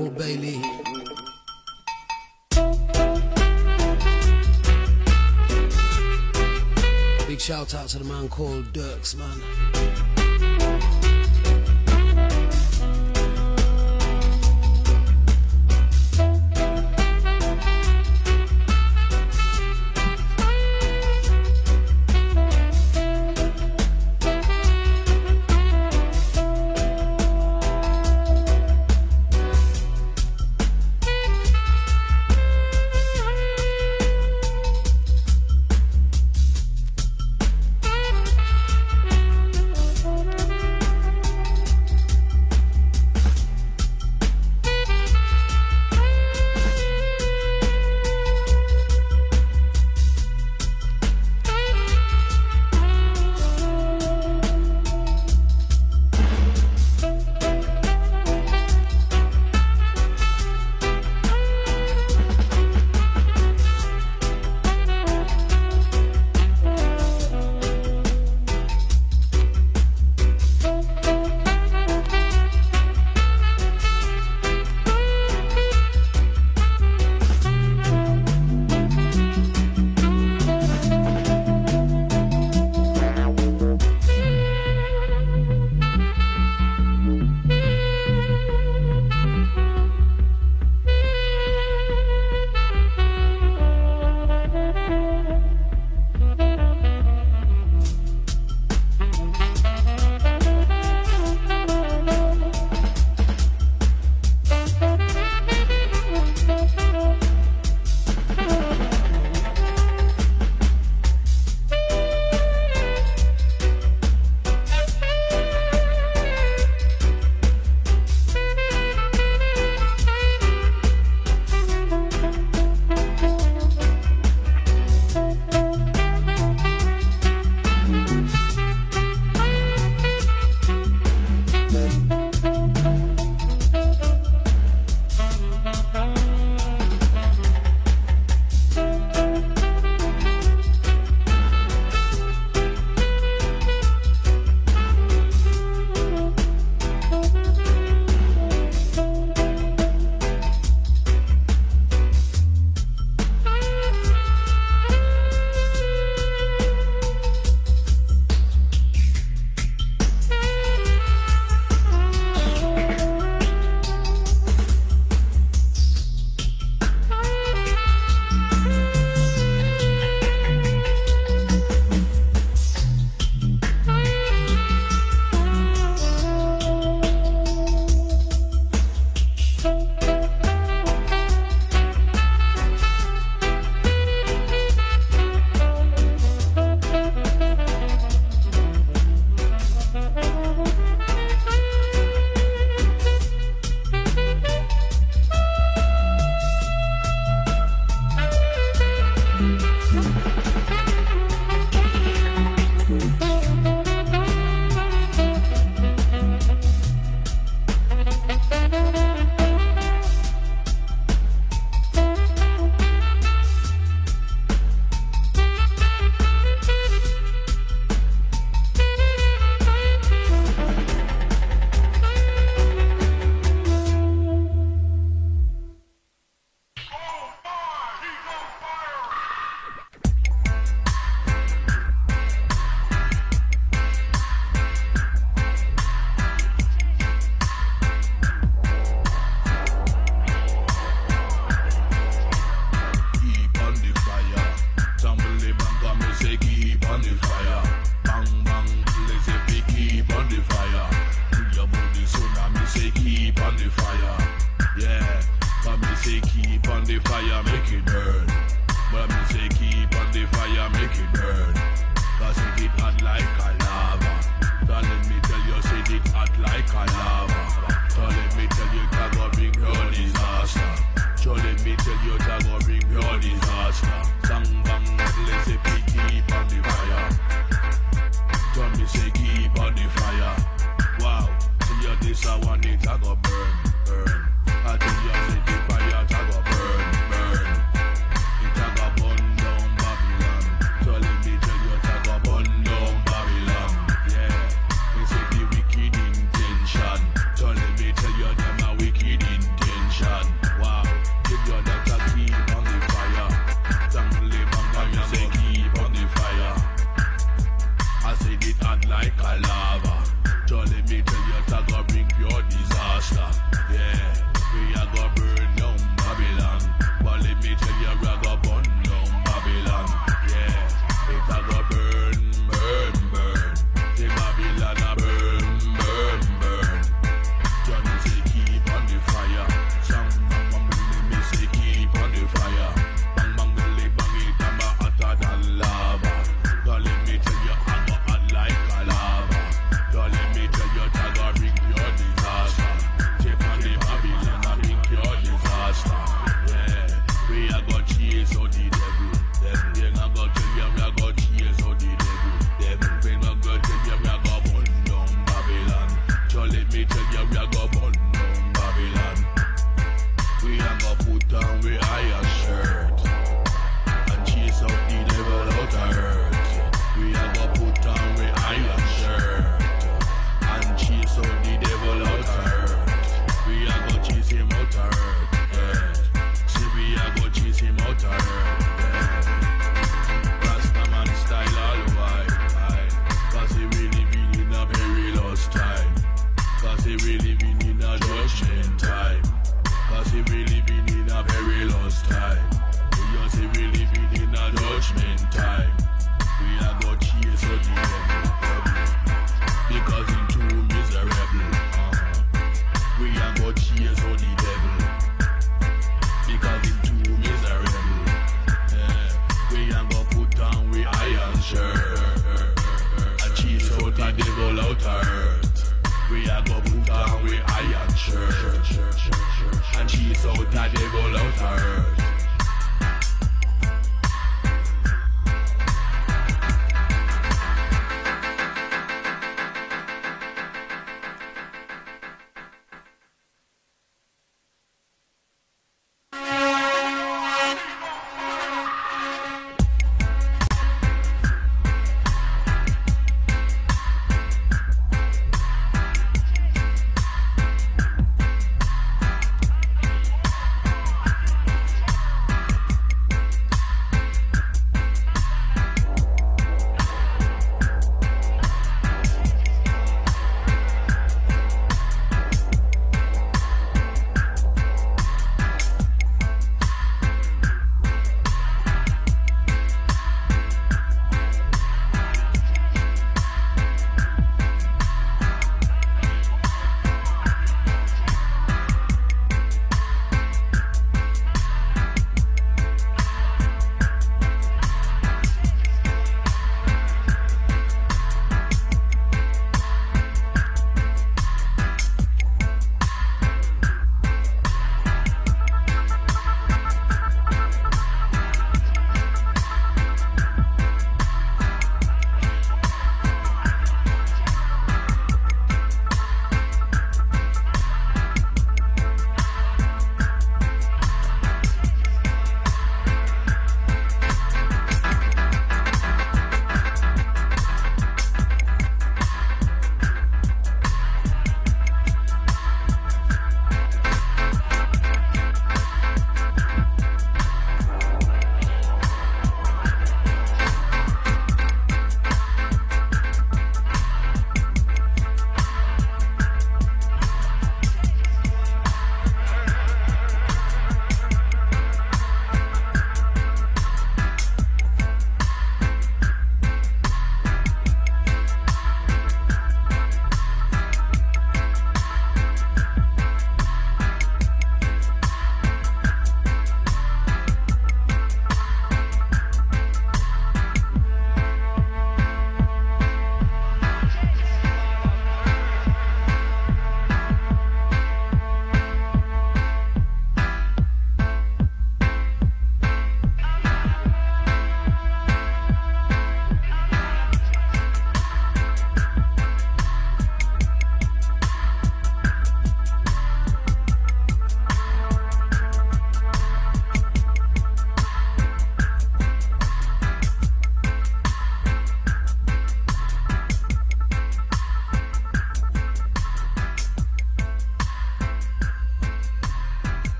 called Bailey. Big shout out to the man called Dirks, man.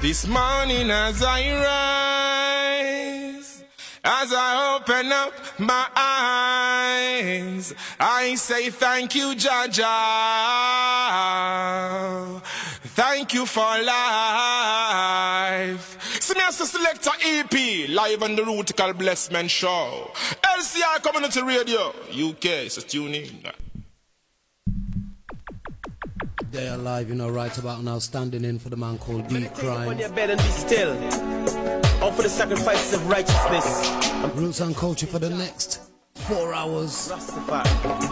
This morning as I rise, as I open up my eyes, I say thank you, Jaja. Thank you for life. See me as a selector EP, live on the Rutical Blessment Show. LCR Community Radio, UK, so tune in. They are live, you know, right about now, standing in for the man called D Crime. On your bed and be still. Offer the sacrifices of righteousness. Roots and culture for the next 4 hours. Rastafari.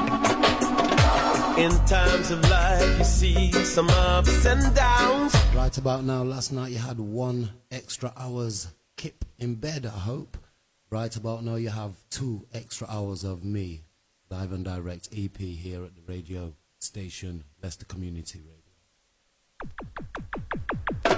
In times of life, you see some ups and downs. Right about now, last night you had 1 extra hours kip in bed, I hope. Right about now you have 2 extra hours of me, live and direct EP here at the radio station, Leicester Community Radio.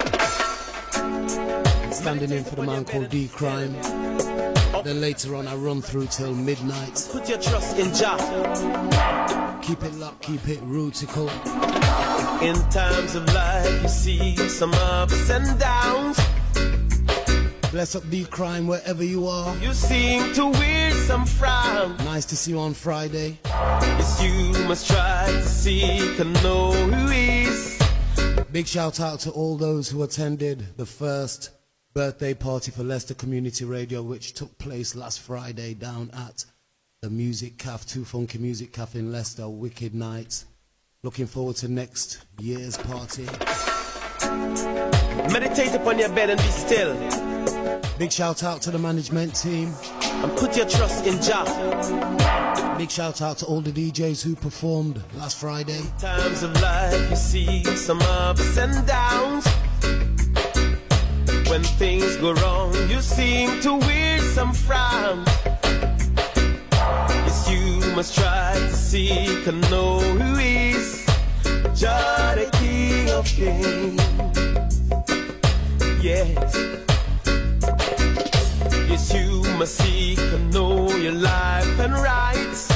Standing in for the man called D Crime. Then later on I run through till midnight. Put your trust in Jah. Keep it locked, keep it rootical. In times of life you see some ups and downs. Bless up D Crime wherever you are. You seem to wear some frown. Nice to see you on Friday. Yes, you must try to seek and know who is. Big shout out to all those who attended the first birthday party for Leicester Community Radio, which took place last Friday down at the Music Cafe, Too Funky Music Cafe in Leicester. Wicked night. Looking forward to next year's party. Meditate upon your bed and be still. Big shout out to the management team. And put your trust in Jah. Big shout out to all the DJs who performed last Friday. In times of life you see some ups and downs. When things go wrong you seem to wear some frown. Yes, you must try to seek and know who is Jah, the King of Kings. Yes. Yes, you must seek and know your life and rights.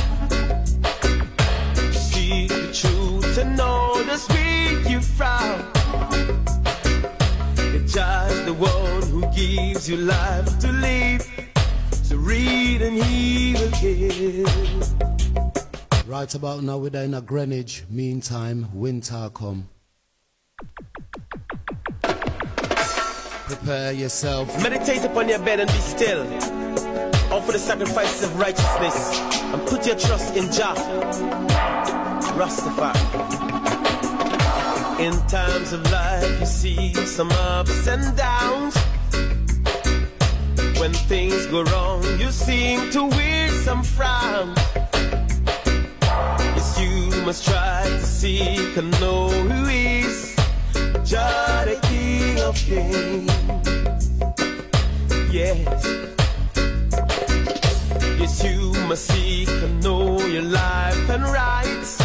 Seek the truth and know the sweet you frown. Just the one who gives you life to live, to read and he will give. Right about now we're in a Greenwich, meantime winter come. Prepare yourself. Meditate upon your bed and be still. Offer the sacrifices of righteousness and put your trust in Jah. Rastafari. In times of life you see some ups and downs. When things go wrong you seem to wear some frown. Yes, you must try to seek and know who is Jah, the King of Kings. Yes. Yes, you must seek and know your life and rights.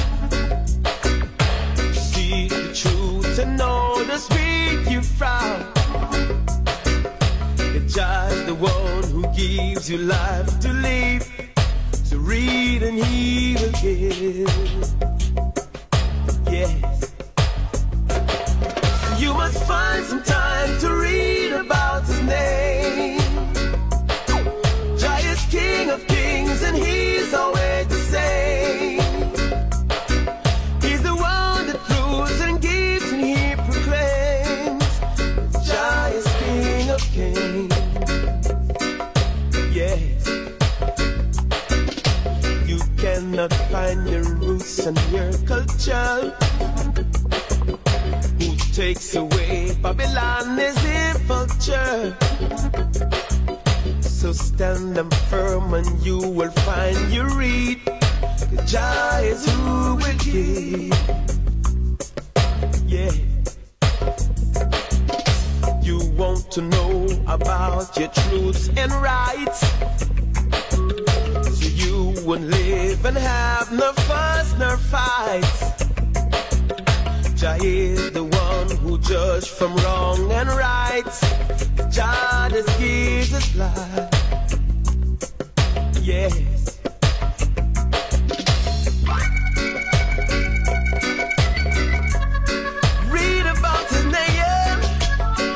Seek the truth and know the sweet you frown. Just the one who gives you life to live, to read and he will give. Yes. You must find some time to read about his name. Jah is King of Kings and he's always the same. He's the one that rules and gives and he proclaims. Jah is King of Kings. Yes. You cannot find your roots and your culture. Who takes away Babylon is in vulture. So stand them firm and you will find your read. Jah is who will give. Yeah. You want to know about your truths and rights, so you won't live and have no fuss nor fights. Jah is the one who judges from wrong and right. Jah just gives us life. Yes. Read about his name.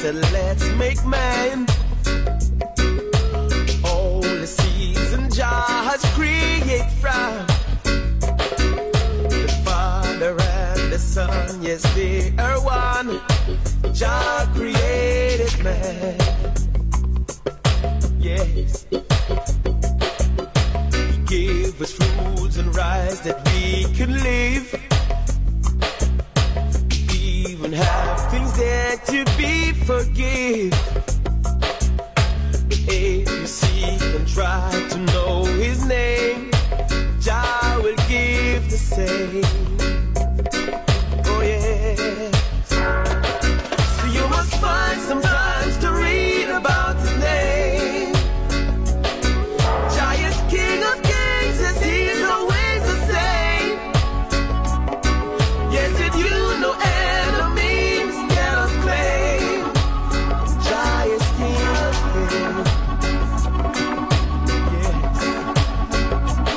said, let's make man. All the seas and jars create from the Father and the Son. Yes, they are one. Jah created man. Yes. He gave us fruits and rights that we can live. Even have things there to be forgive. If you seek and try to know His name, Jah will give the same. Oh yes. So you must find some times to read about His name. Jah is King of Kings, yes, He's always the same. Yes, if you know enemies cannot claim, Jah is King of Kings. Yes.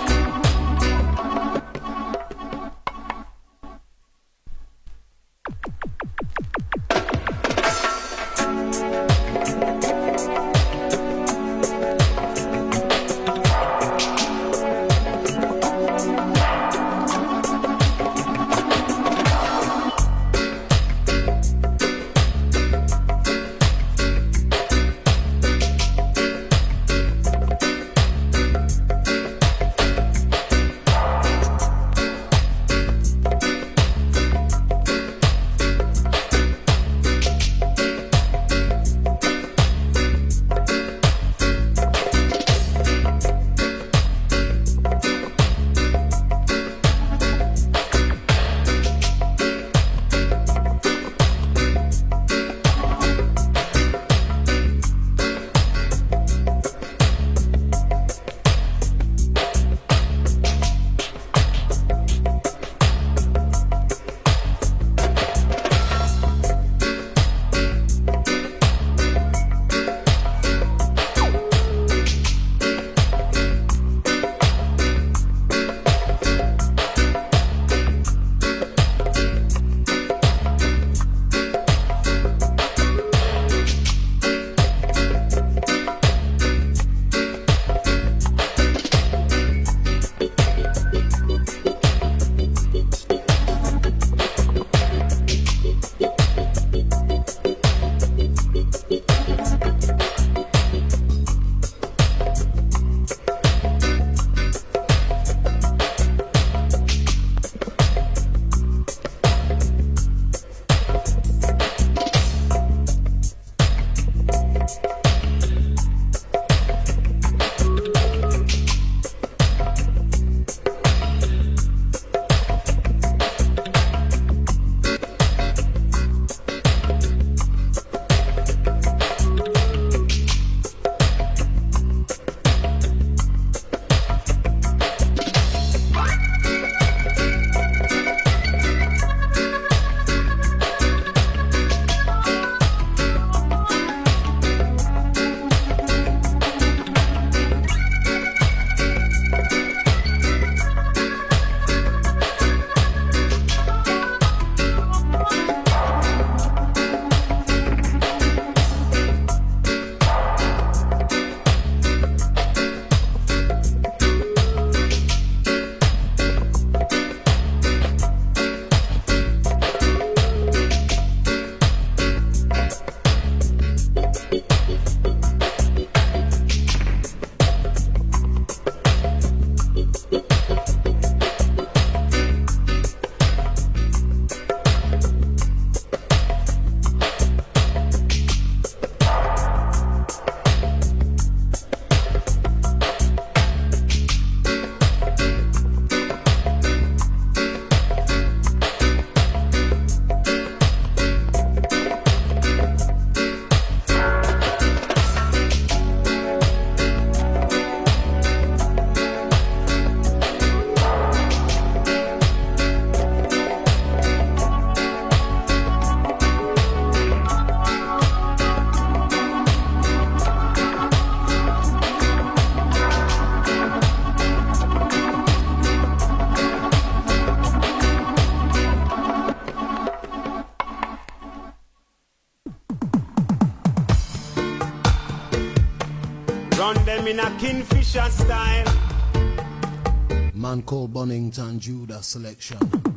in a Kingfisher style. Man called Bonington Judah selection.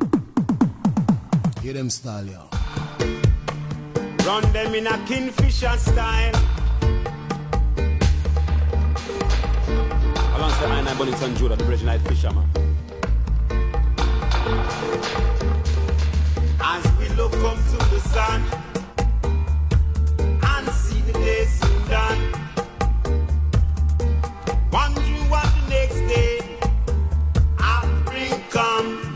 Hear them style, y'all. Run them in a Kingfisher style. Alongside I and Bonington Judah, the Bridge Night Fisherman. As we look up to the sun and see the day soon done, wondering what the next day I'll bring come.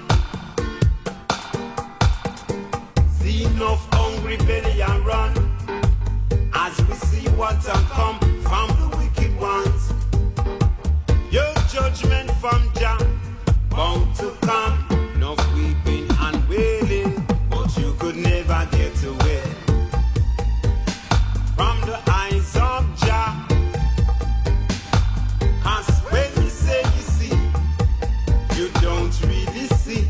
See enough hungry belly and run as we see what's come from the wicked ones. Your judgment from Jah bound to come. Enough weeping and wailing, but you could never get away from the eyes of Jah. 'Cause when you say you see, you don't really see.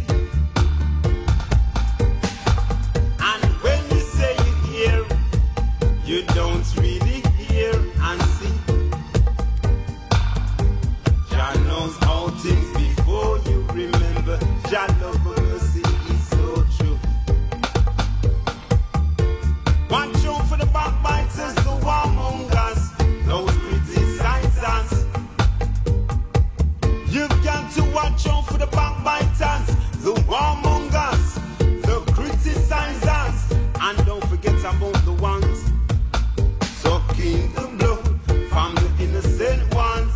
And when you say you hear, you don't really hear and see. Jah knows all things before you remember. Jah love and mercy is so true. Watch out for the backbiters, the warmongers, those criticizers. You've got to watch out for the backbiters, the warmongers, the criticizers, and don't forget about the ones sucking the blood from the innocent ones.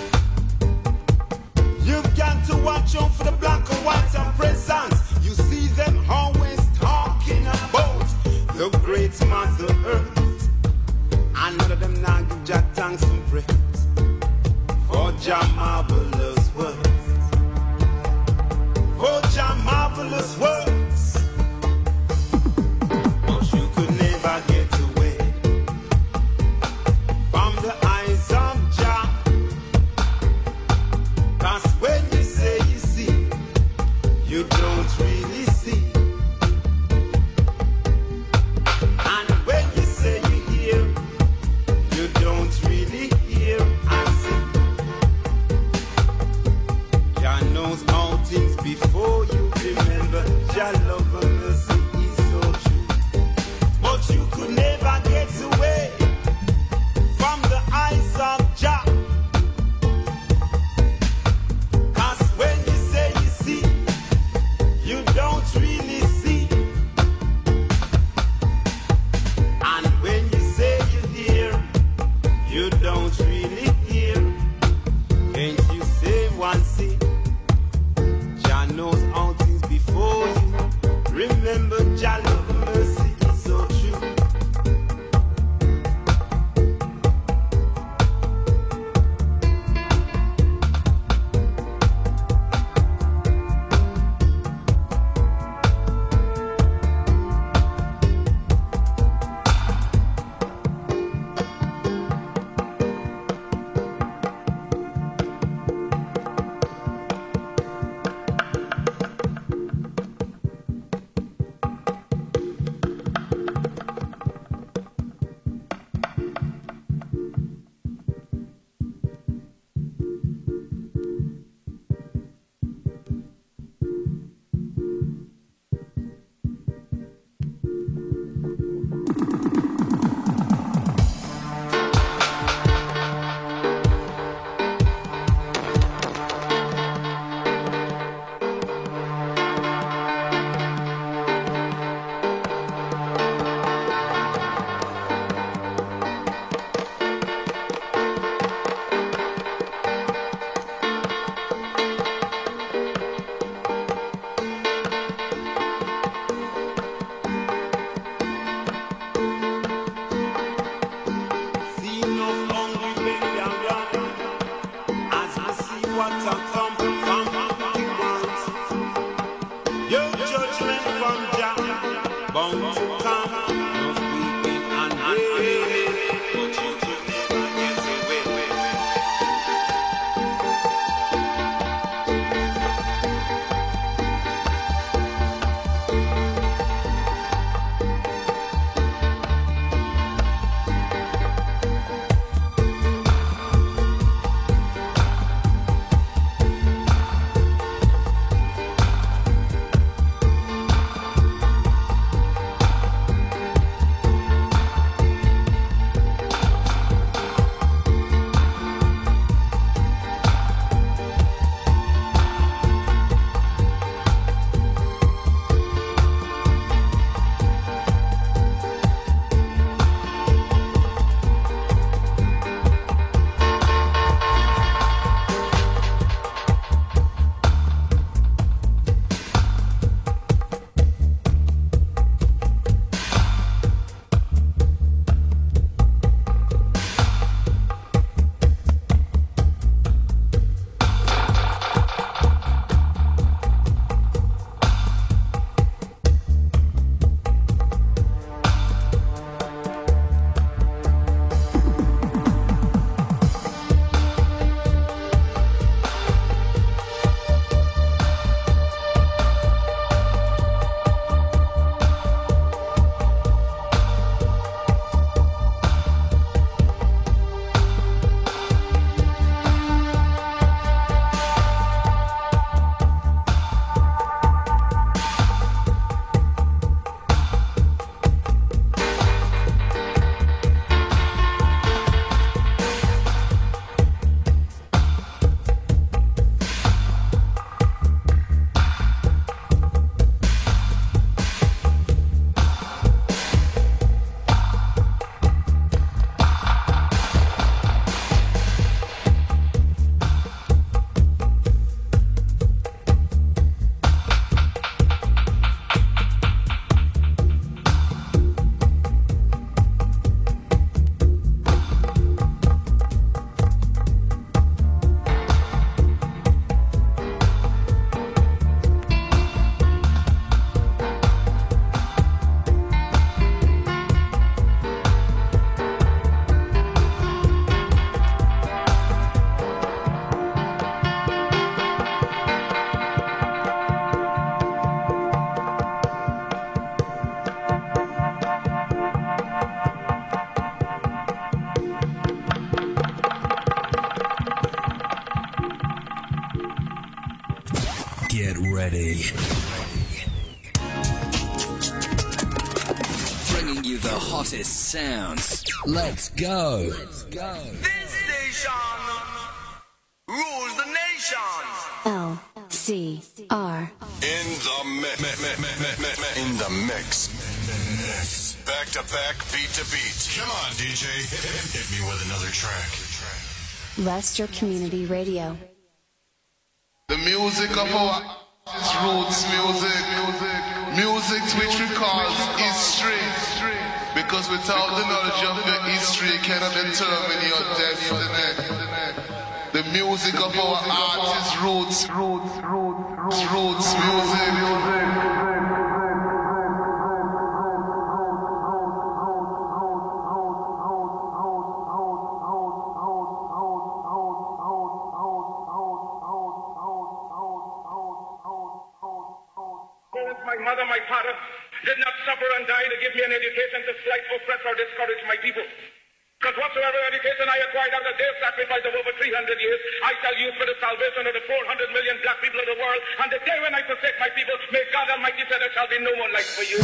You've got to watch out for the black and white and presents. You see them always talking about the great Mother Earth. And none of them now give Jah thanks and praise for Jah marvelous works. For Jah marvelous works. But you could never get away from the eyes of Jah. 'Cause when you say you see, you don't really see. And when you say you hear, you don't really hear and see. Jah knows all things before you remember. Jah love and mercy is so true. But you could never get away from the eyes of Jah. 'Cause when you say you see, you don't really see. And when you say you hear, you don't really hear. Can't you say one thing? Jah knows all things before you. Remember, Jah love and mercy is so true. Get ready. Bringing you the hottest sounds. Let's go. Let's go. This station rules the nation. LCR. In the mix. Back to back, beat to beat. Come on, DJ. Hit me with another track. Leicester Community Radio. The music of our roots music. Music which we call history. Because without the knowledge of your history, you cannot determine your destiny. The music of our artists' roots music. My mother, my father, did not suffer and die to give me an education to slight, oppress, or discourage my people. Because whatsoever education I acquired after their sacrifice of over 300 years, I shall use for the salvation of the 400 million black people of the world. And the day when I forsake my people, may God Almighty say there shall be no more life for you.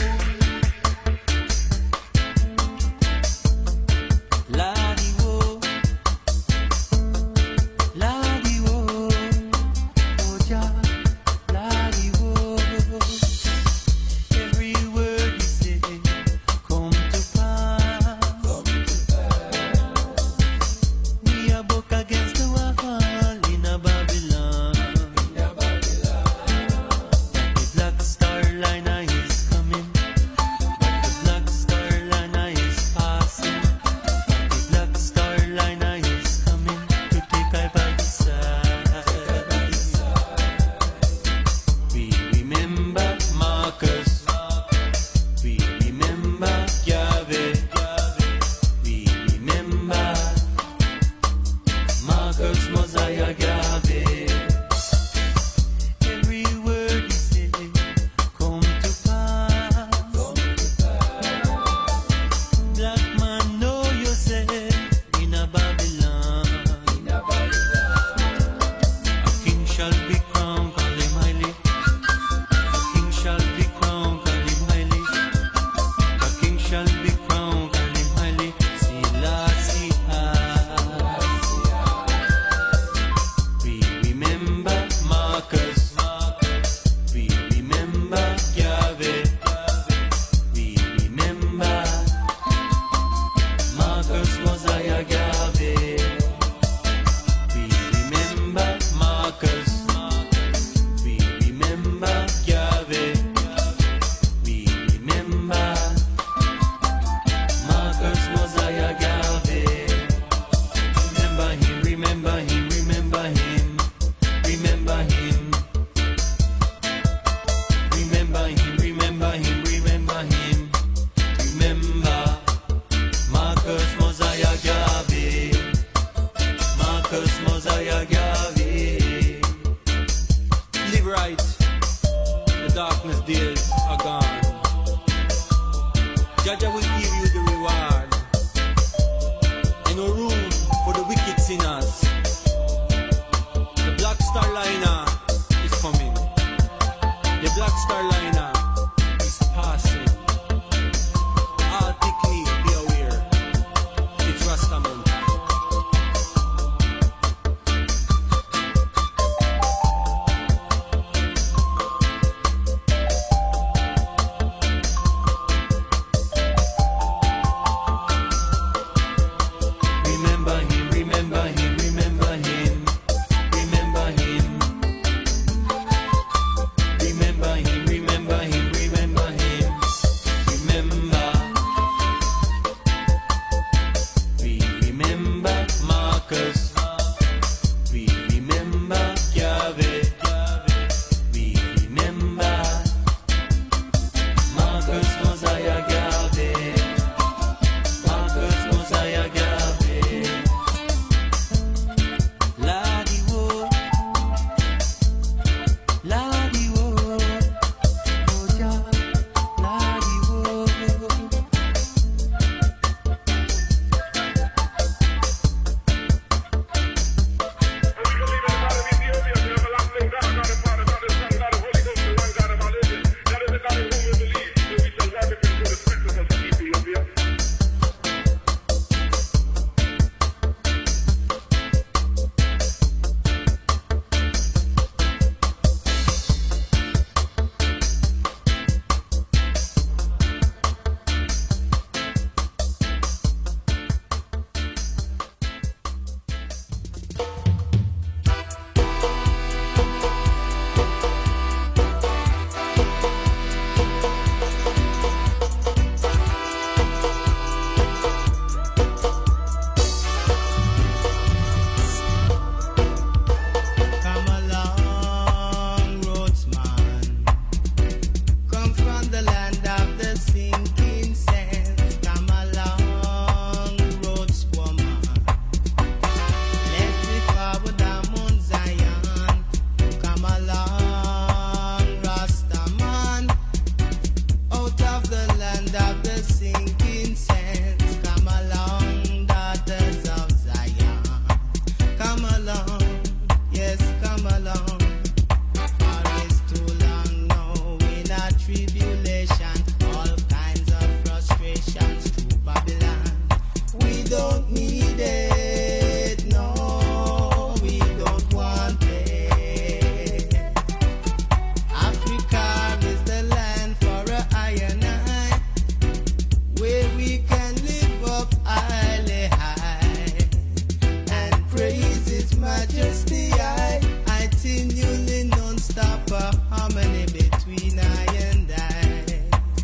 harmony between I and I.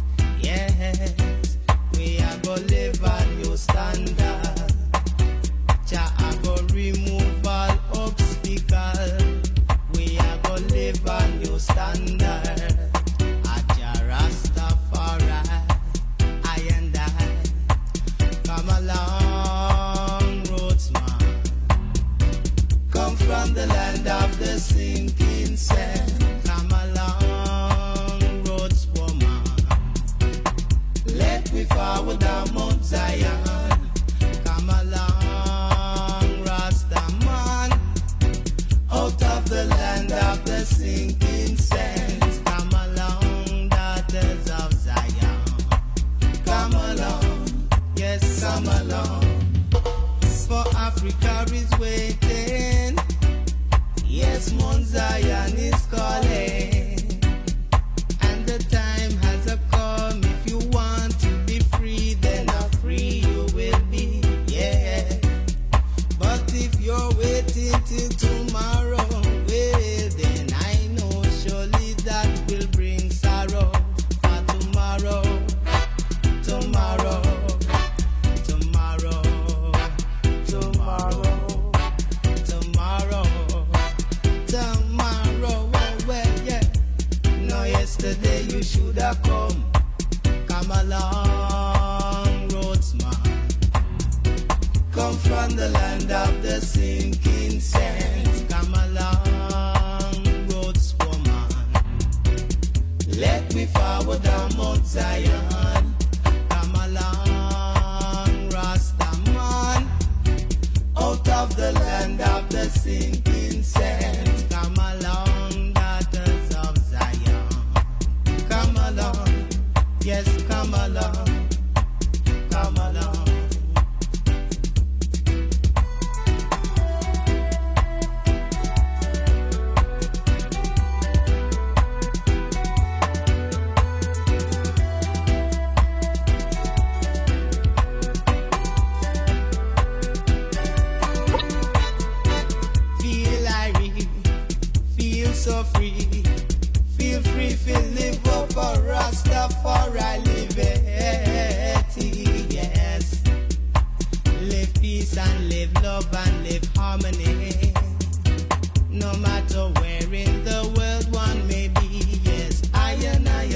Yes, we are gonna live a new standard. Jah a go remove all obstacles. We are gonna live a new standard. Jah Rastafari, I and I. Come along, roadsman. Come from the land of the sinking sand. Come along, roadswoman. Let me forward down Mount Zion. Come along, Rastaman. Out of the land of the sinking sands. Come along, daughters of Zion. Come along, yes, come along. For Africa is waiting. Yes, Mount Zion is calling. And the time has come. If you want to be free, then free you will be. Yeah. But if you're waiting till tomorrow, well, then I know surely that will bring sorrow. For tomorrow, tomorrow, tomorrow, tomorrow, tomorrow, tomorrow, well, yeah. No, yesterday you should have come. Come along, roadsman. Come from the land of the sinking sands. Come along, roadswoman. Let me forward down Mount Zion. Come along, Rastaman. Out of the land of the sinking sands. Come along, daughters of Zion. Come along, yes, come along, come along. Feel irie, feel so free. Feel free, feel live up for Rastafari liberty, yes. Live peace and live love and live harmony. No matter where in the world one may be, yes. I and I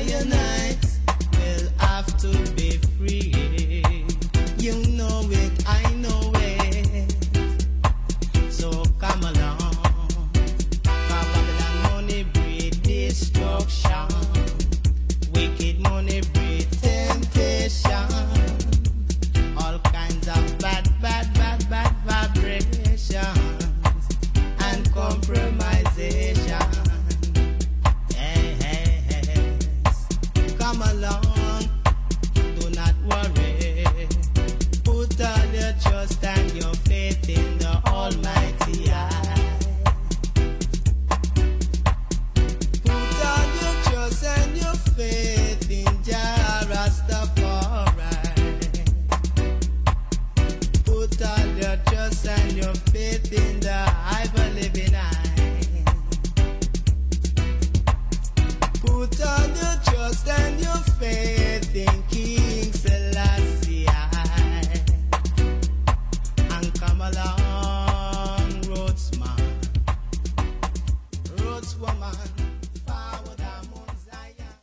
will have to be free. You know it, I know it. So come along. Babylon money breed destruction. Wicked money breed temptation. All kinds of bad vibrations and compromisation. Yes. Come along, do not worry. Put all your trust and your faith in the Almighty Eye. Put all your trust and your faith in Jah Rastafari. Put all your trust and your faith in the ever-living eye. Put all your trust and your faith in King Selassie. And come along, roadsman, roadswoman, forward down Mount Zion.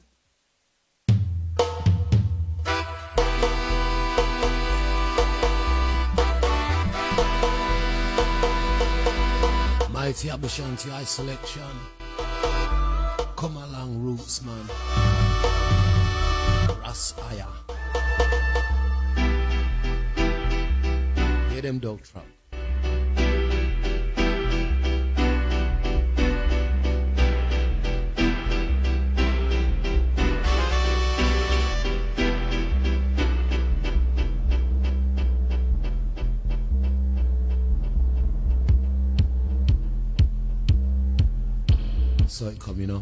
Mighty Abashanti Eye Selection. Come along, roots, man. Ras Aya. Hear them dog trap. So it come, you know.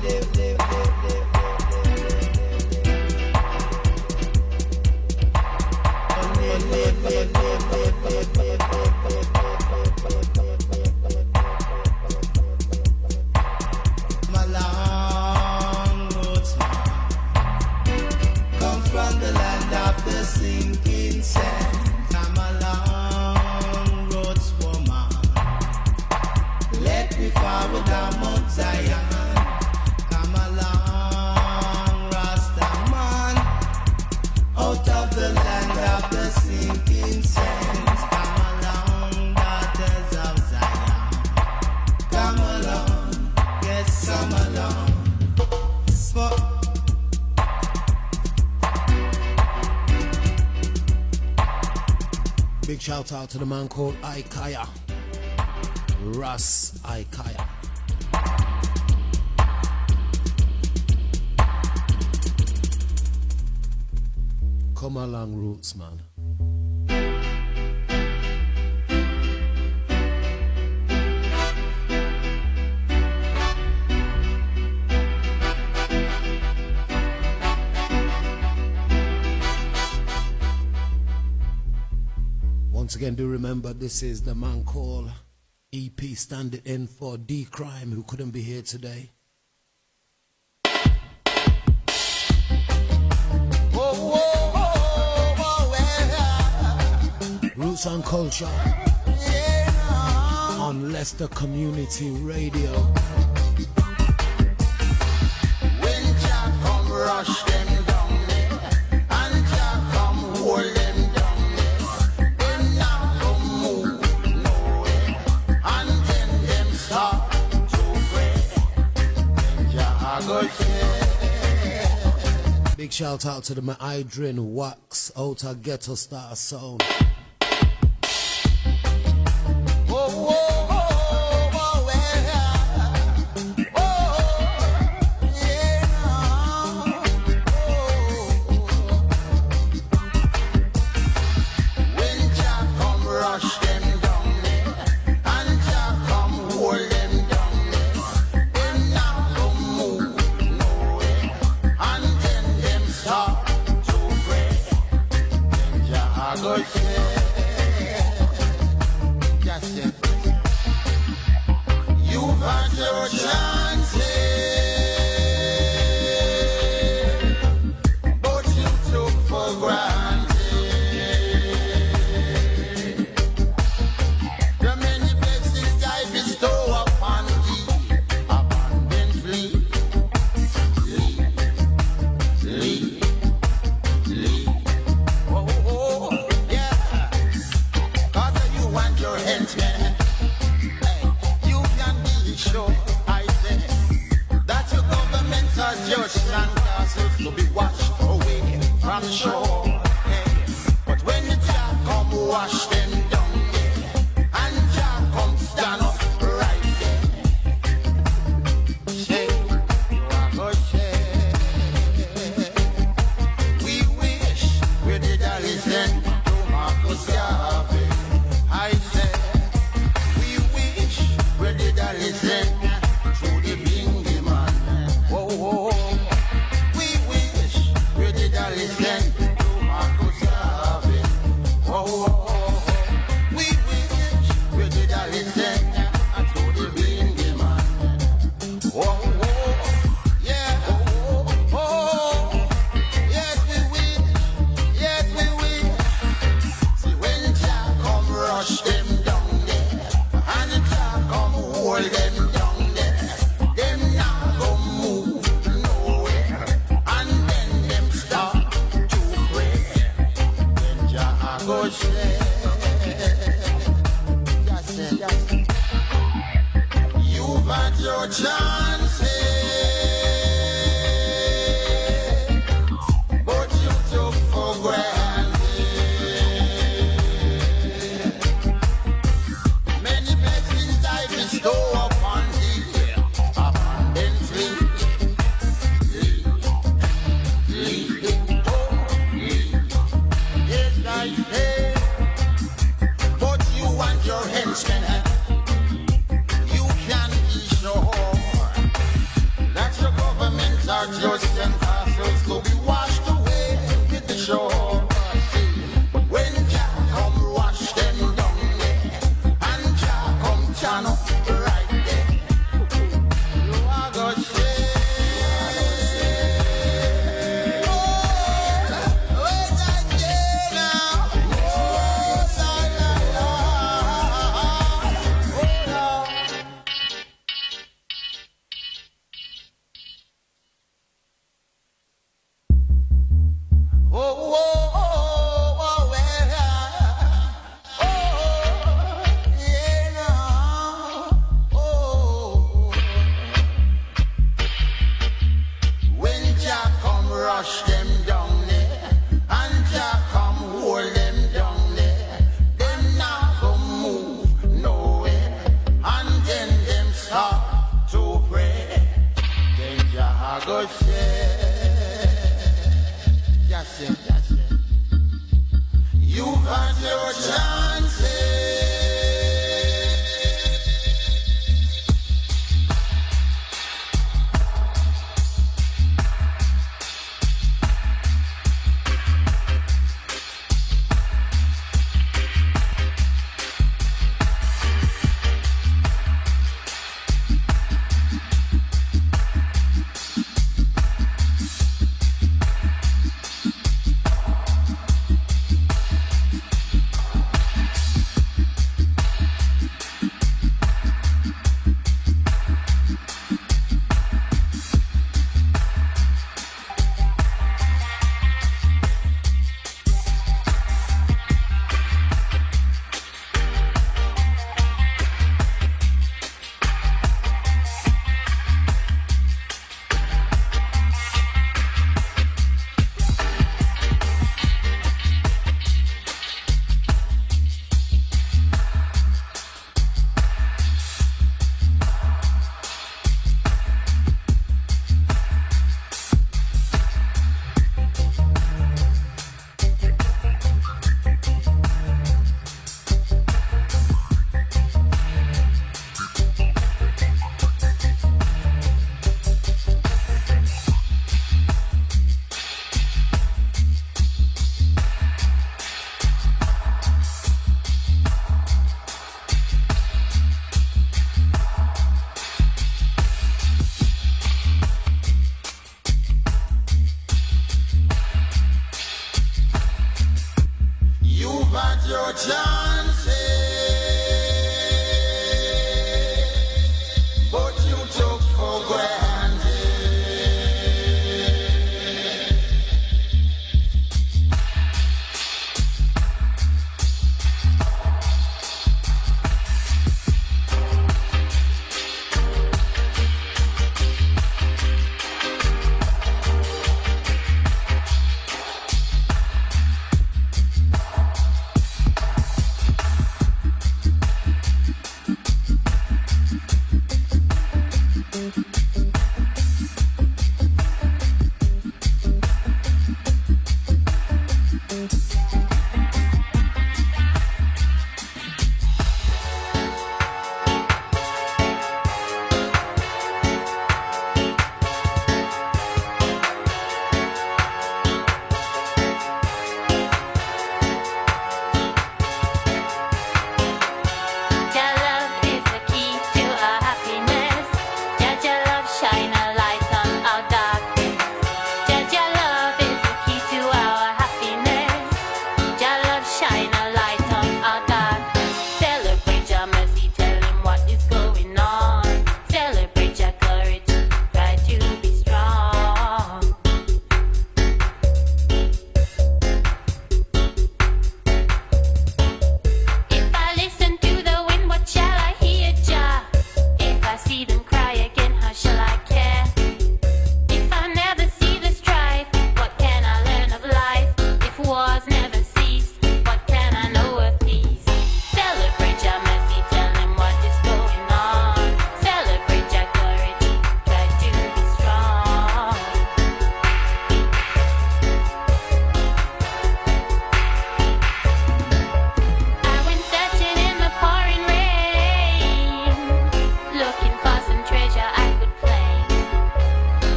Shout out to the man called Ikaya, Russ Ikaya. Come along, Roots, man. Once again, do remember this is the man called EP, standing in for D Crime, who couldn't be here today. Roots and Culture on Leicester Community Radio. When Jah come rush them down there, and Jah come hold them down there, them now come move nowhere, and then them start to pray. Then Jah go share. Big shout out to the Maidrin Wax Outer Ghetto Star Sound. We wish we did a listen to Jah just send castles to be washed away with the shore. When Jah come wash them down there, and Jah come turn up right there, you are gonna say, rush them down there, and Jah come hold them down there. Them not gonna move nowhere, and then them start to pray. Then Jah go say, just say, you've had your chances.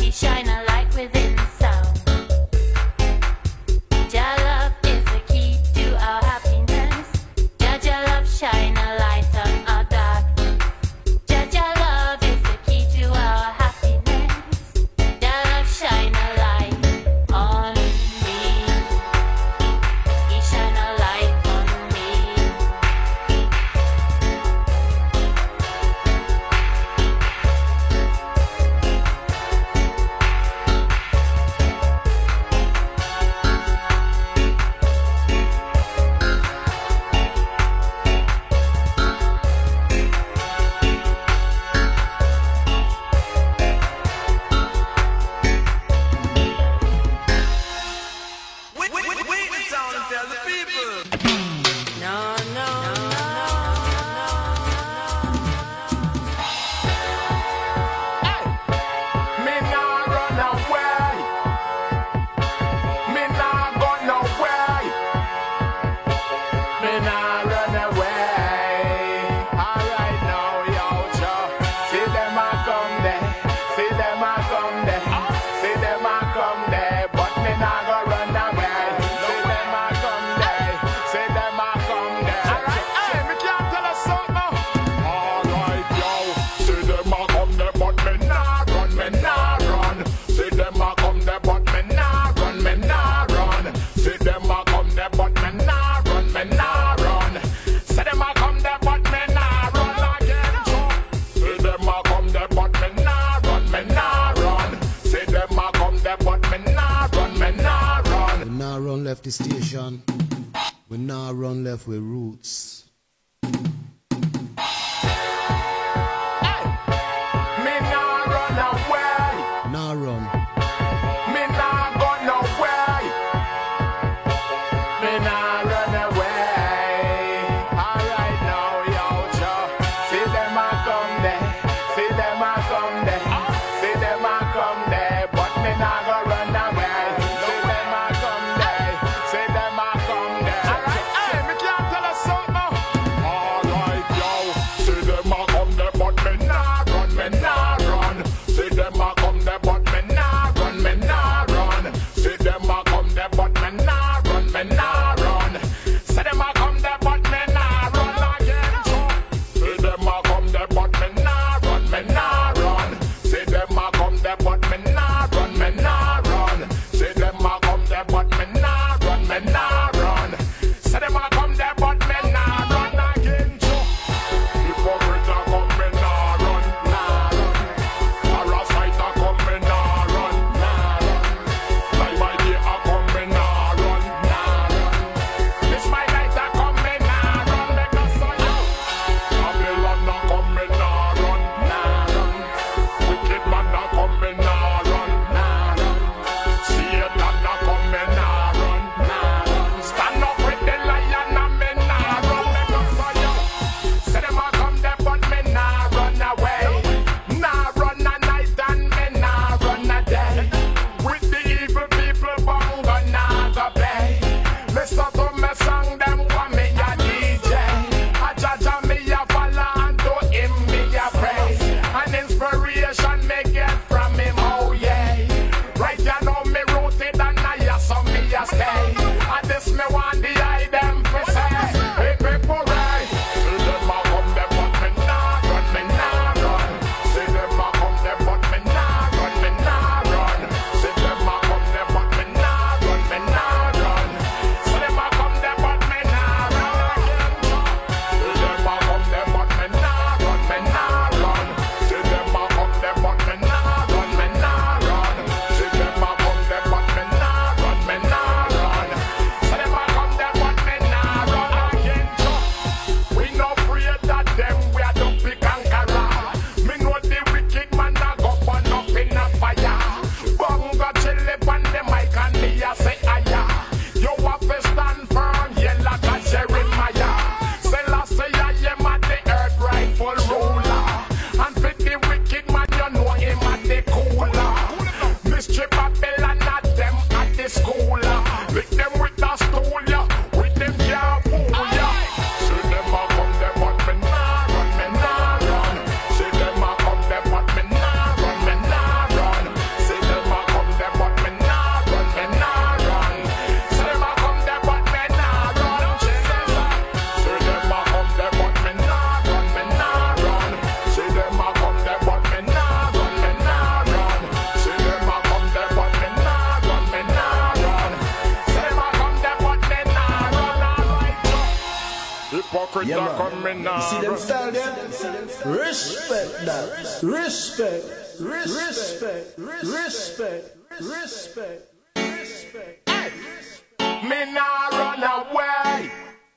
He shine a light within sound. Jah love is the key to our happiness. Jah love shine a light on our darkness. Jah love is the key to our happiness. Jah love shine a light on me. He shine a light on me. Wait the sound and tell the people. No, no, Me nah run away. Me nah go nowhere. Me nah run away. Alright now, yo, Joe. See them a come there. See them a come there. See them a come there. But me nah go run away. See them a come there. See them a come there. Alright, hey, me can't tell us something. Alright, yo. See them a come there, but me nah run, me nah run. See them a come there, but me nah run, me nah run. See them a come there, but me nah run, me nah run. See them a come there, but me nah run again. See them a come there, but me nah run, me nah run. See them a come there, but me nah run, me nah run. We now run left the station. We now run left with roots. Me nah run away. Now run. Me nah go nowhere. Me nah run away. Alright now, yo, Joe. See them a come there. See them a come there. See them a come there. But me nah go run away. See them a come there. See them a come there. Alright, hey, me can't tell us something. critter Yeah, man. coming You see them out. style there? Respect that. Respect. Respect. Respect. Respect. Respect. Me nah run away.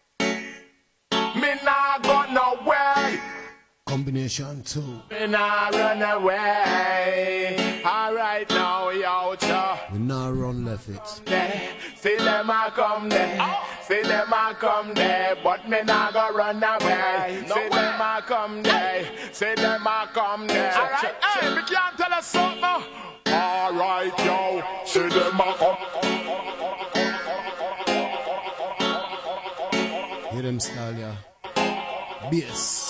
Me nah go nowhere. Combination 2. Me nah run away. Alright now, yo, cha. We now run left it. See them a come there. See them a come there. But me nah go run away. See them a come there. See them a come there. Alright, hey, me can't tell us something. Alright, yo. See them a come. Hear them style, yeah. Bass.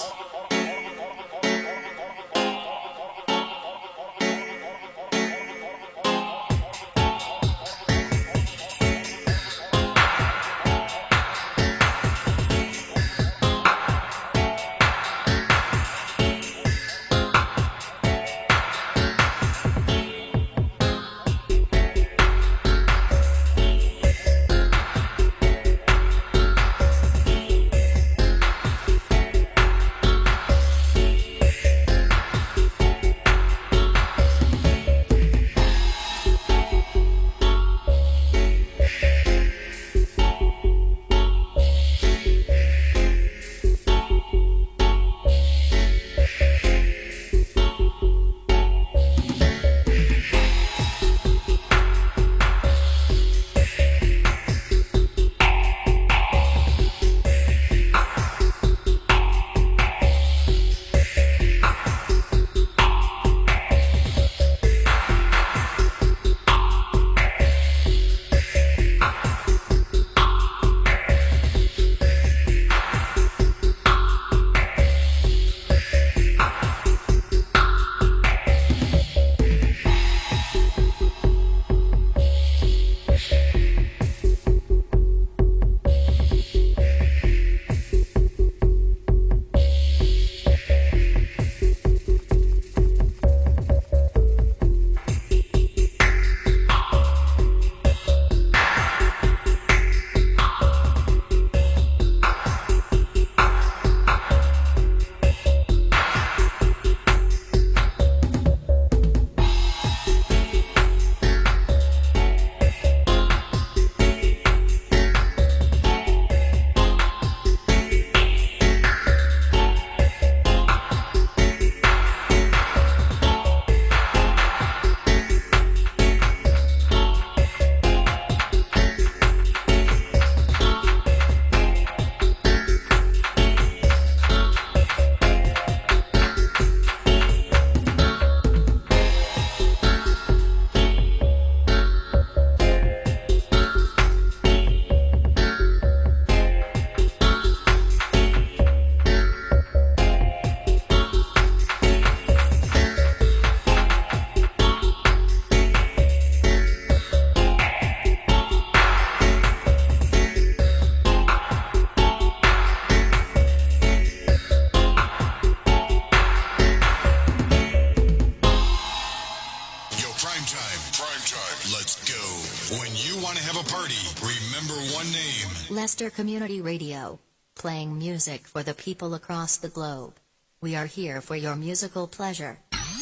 Leicester Community Radio, playing music for the people across the globe. We are here for your musical pleasure.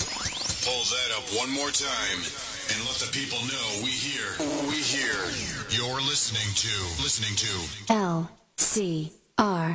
Pull that up one more time and let the people know we hear. You're listening to LCR.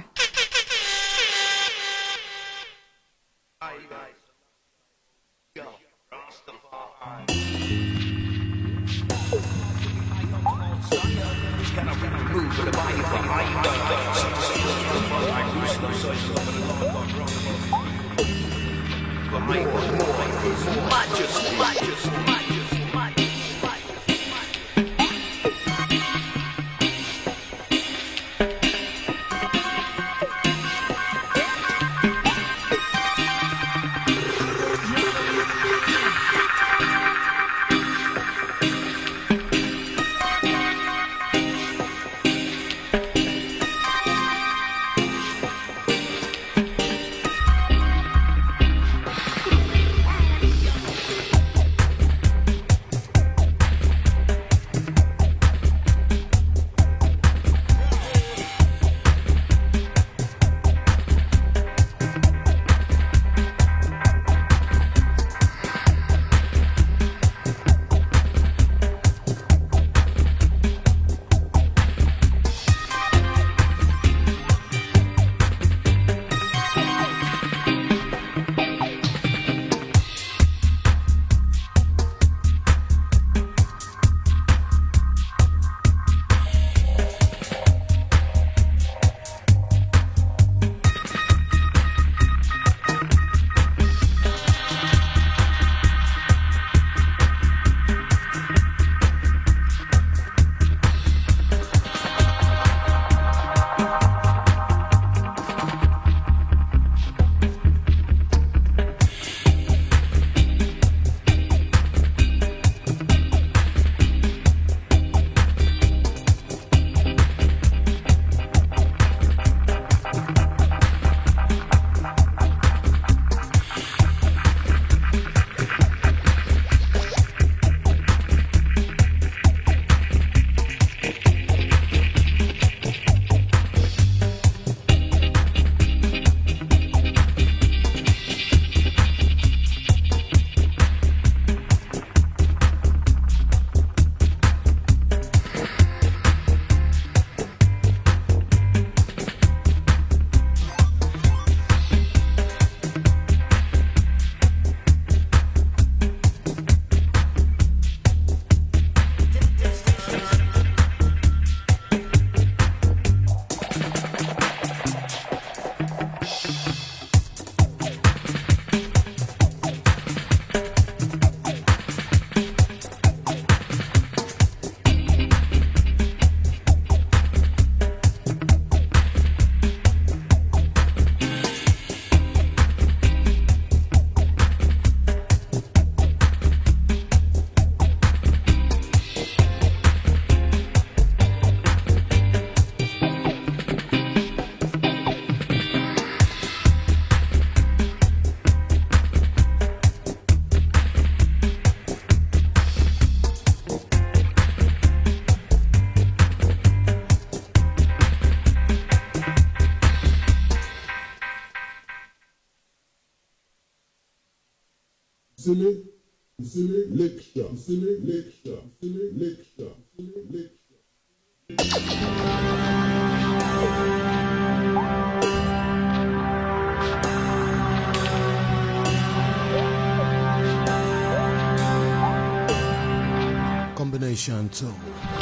Combination 2.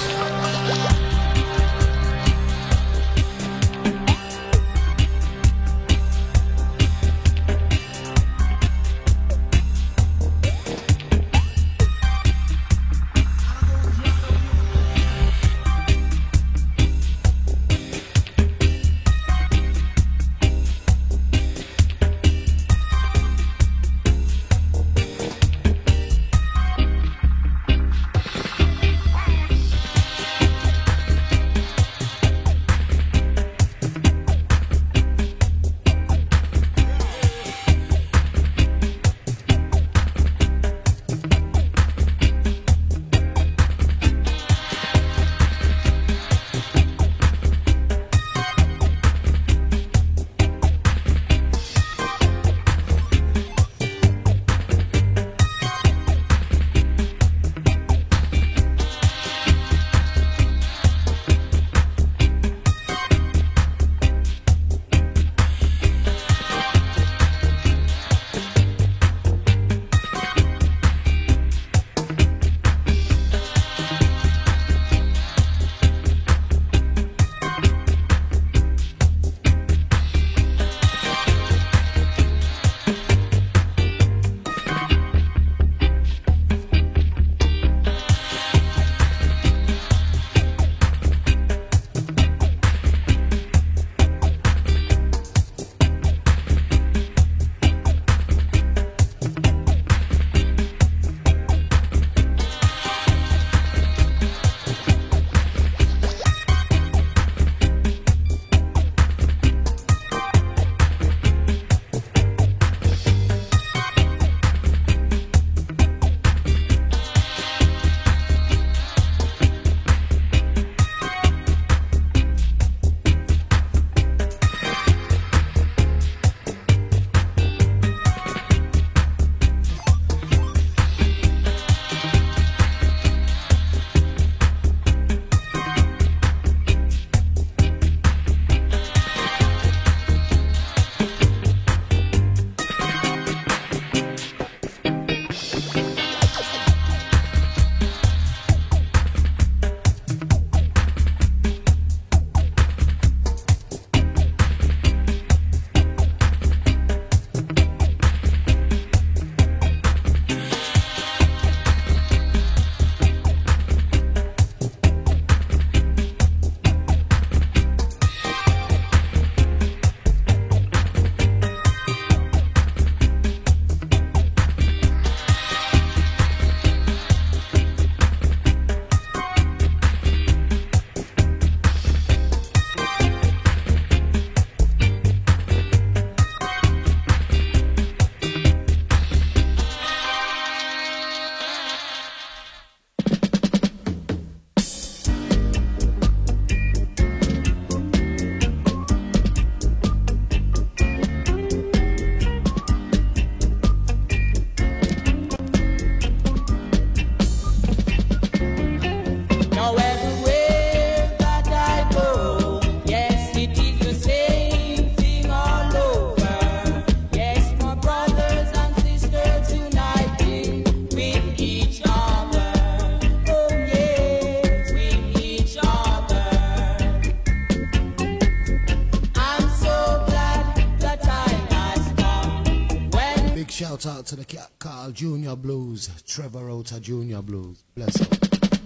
Shout out to the Carl Jr. Blues, Trevor Rota Jr. Blues. Bless up.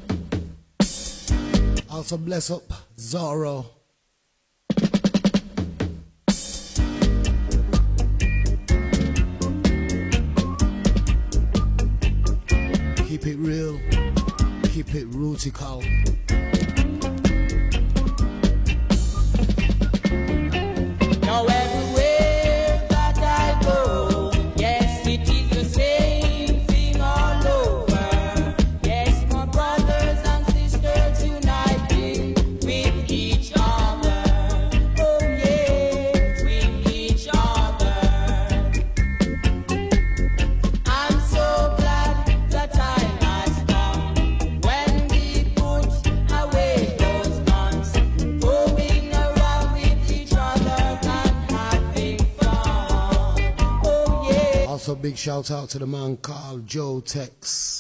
Also bless up Zorro. Keep it real, keep it rootical. Now everywhere that I go, yes, it is the same thing all over. Yes, my brothers and sisters uniting with each other. Oh yes, with each other. I'm so Also, big shout out to the man called Joe Tex.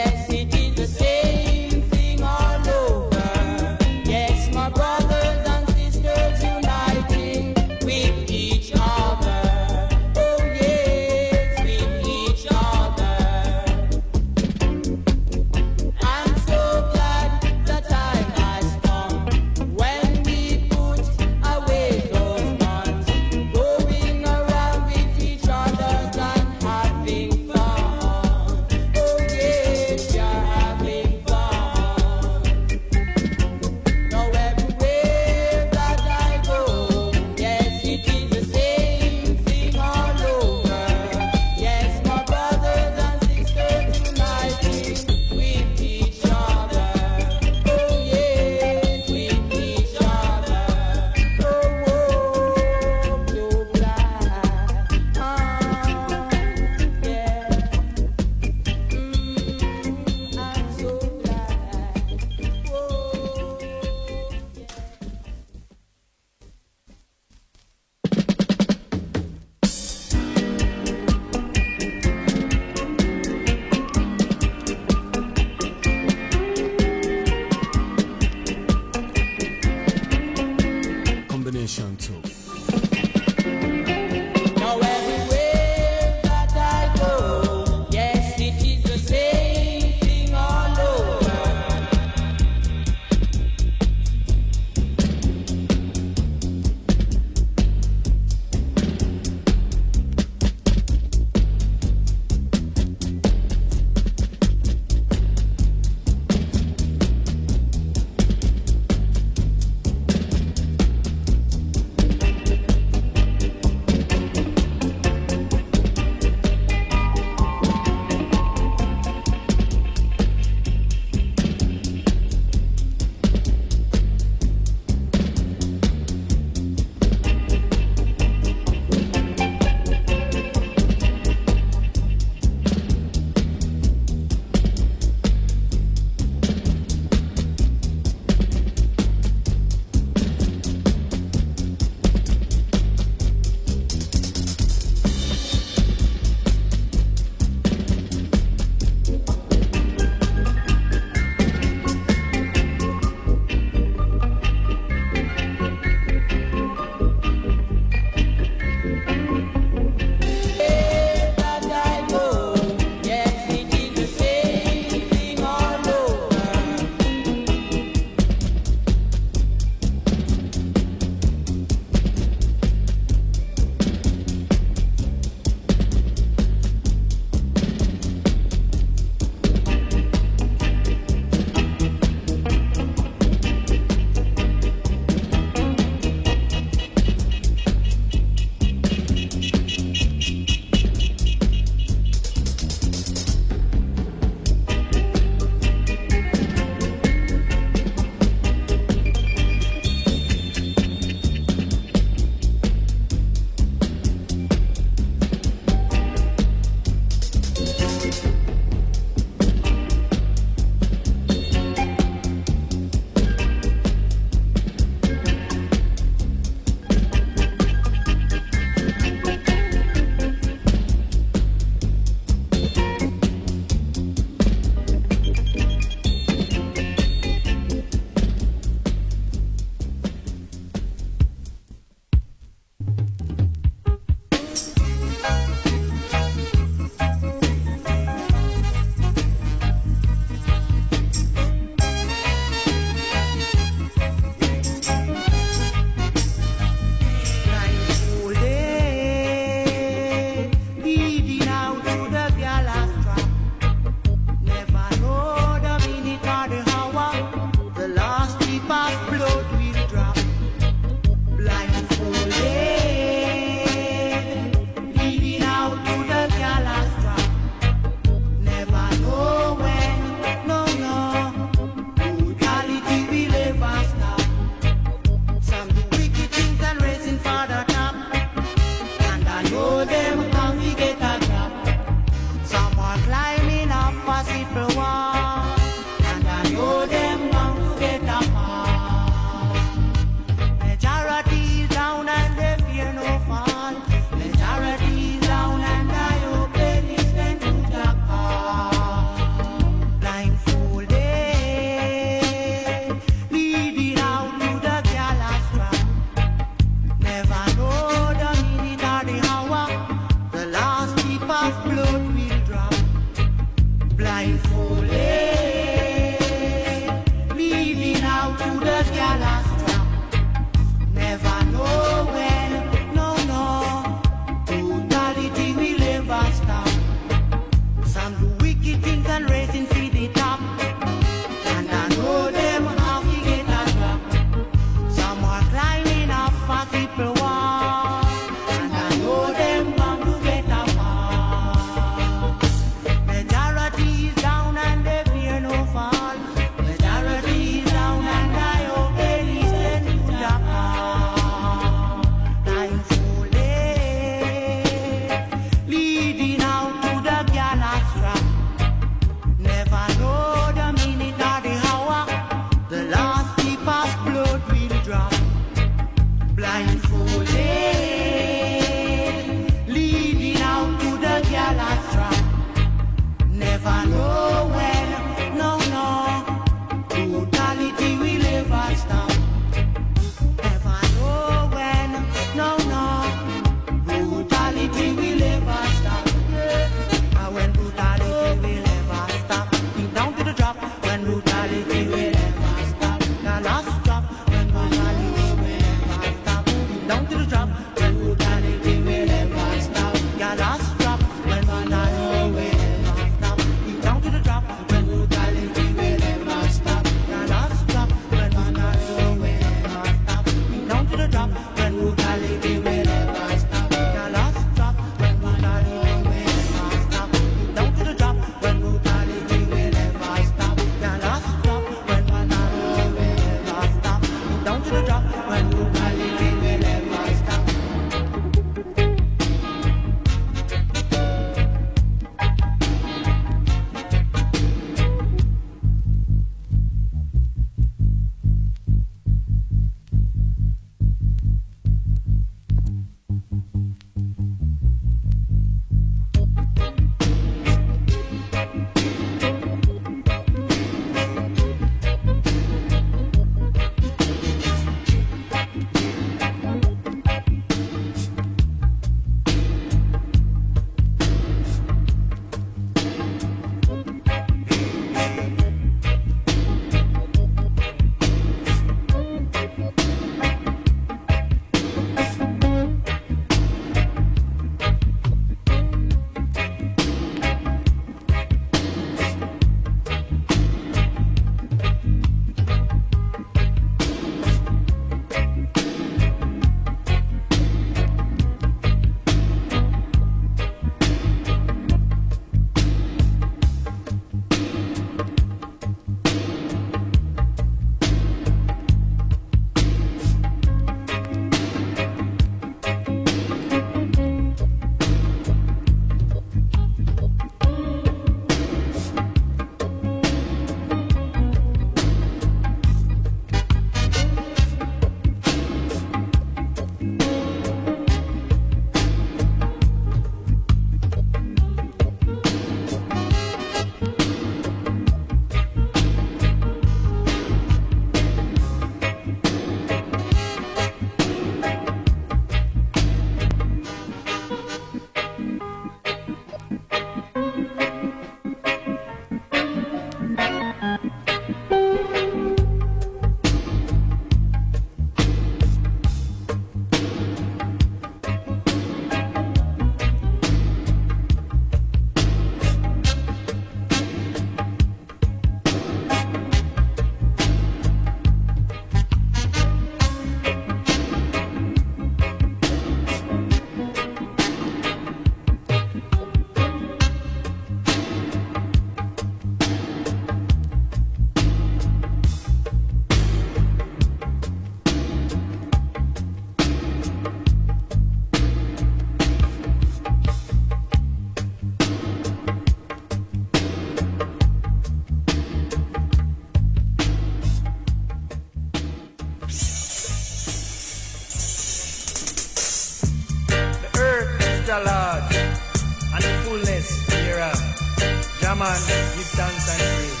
Jaman, give thanks and praise.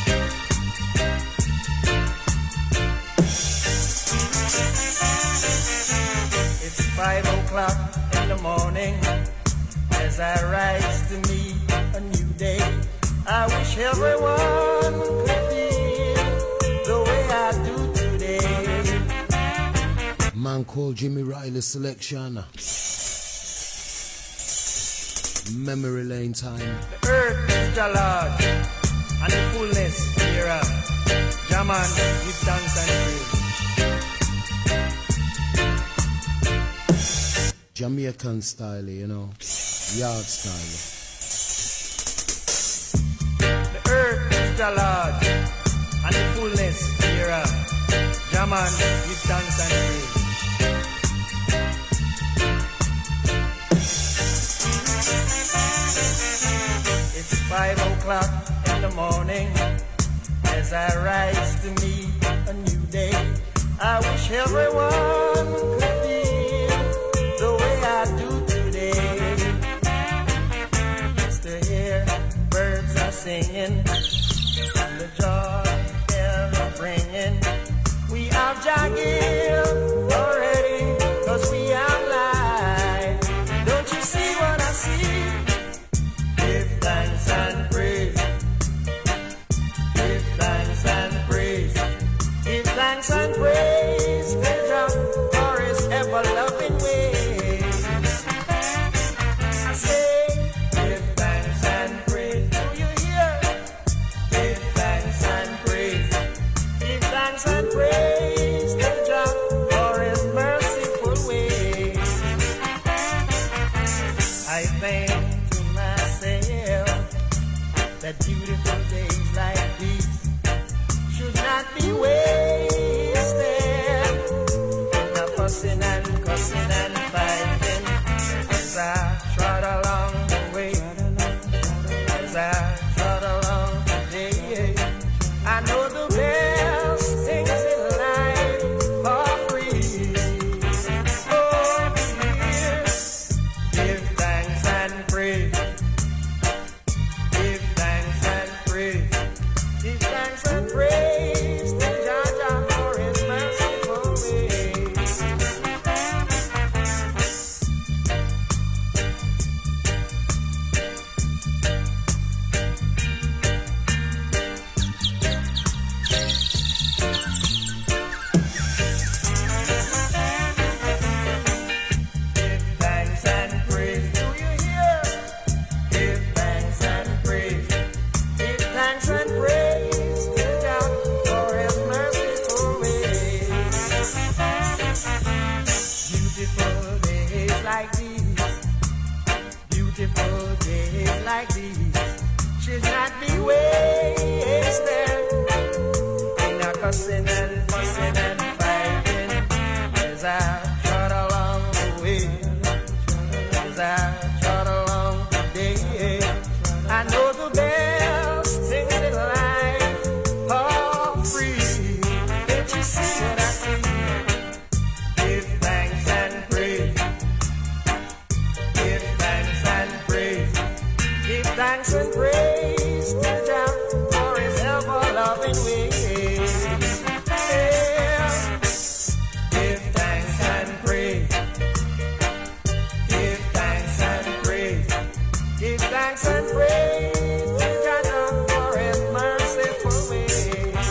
It's 5 o'clock in the morning as I rise to meet a new day. I wish everyone could feel the way I do today. Man called Jimmy Riley Selection. Memory lane time. The earth is the Lord and the fullness thereof. Jaman, give thanks and praise. Jamaican style, you know, yard style. The earth is the Lord and the fullness thereof. Jaman, give thanks and praise. It's 5 o'clock in the morning as I rise to meet a new day. I wish everyone could feel the way I do today. Just to hear birds are singing and the joy they're bringing. We have Jagir already, 'cause we are live. Don't you see what I see? Give thanks and praise. Give thanks and praise. Give thanks and praise to Jah for His ever-loving ways. I say, give thanks and praise. Do you hear? Give thanks and praise. Give thanks and praise to Jah for His merciful ways. I think to myself that beautiful days like these should not be wasted in a fussing and cussing and fighting. As I trot along the way, as I trot along the day, I know the best things in life are free. Oh, yes. Give thanks and praise. Give thanks and praise. Give thanks and praise to Jah Jah for His merciful ways. Give thanks and praise. Do you hear? Give thanks and praise. Give thanks and praise to Jah for His merciful ways. Beautiful days like these, beautiful days like these should not be wasted in a cussing and fussing and fighting. As I trot along the way, as I trot along the day, I know the best things in life are free. Can't you see what I see? Give thanks and praise. Give thanks and praise. Give thanks and praise to Jah for His ever-loving ways. Yeah. Give thanks and praise. Give thanks and praise. Give thanks and praise to Jah for His merciful ways.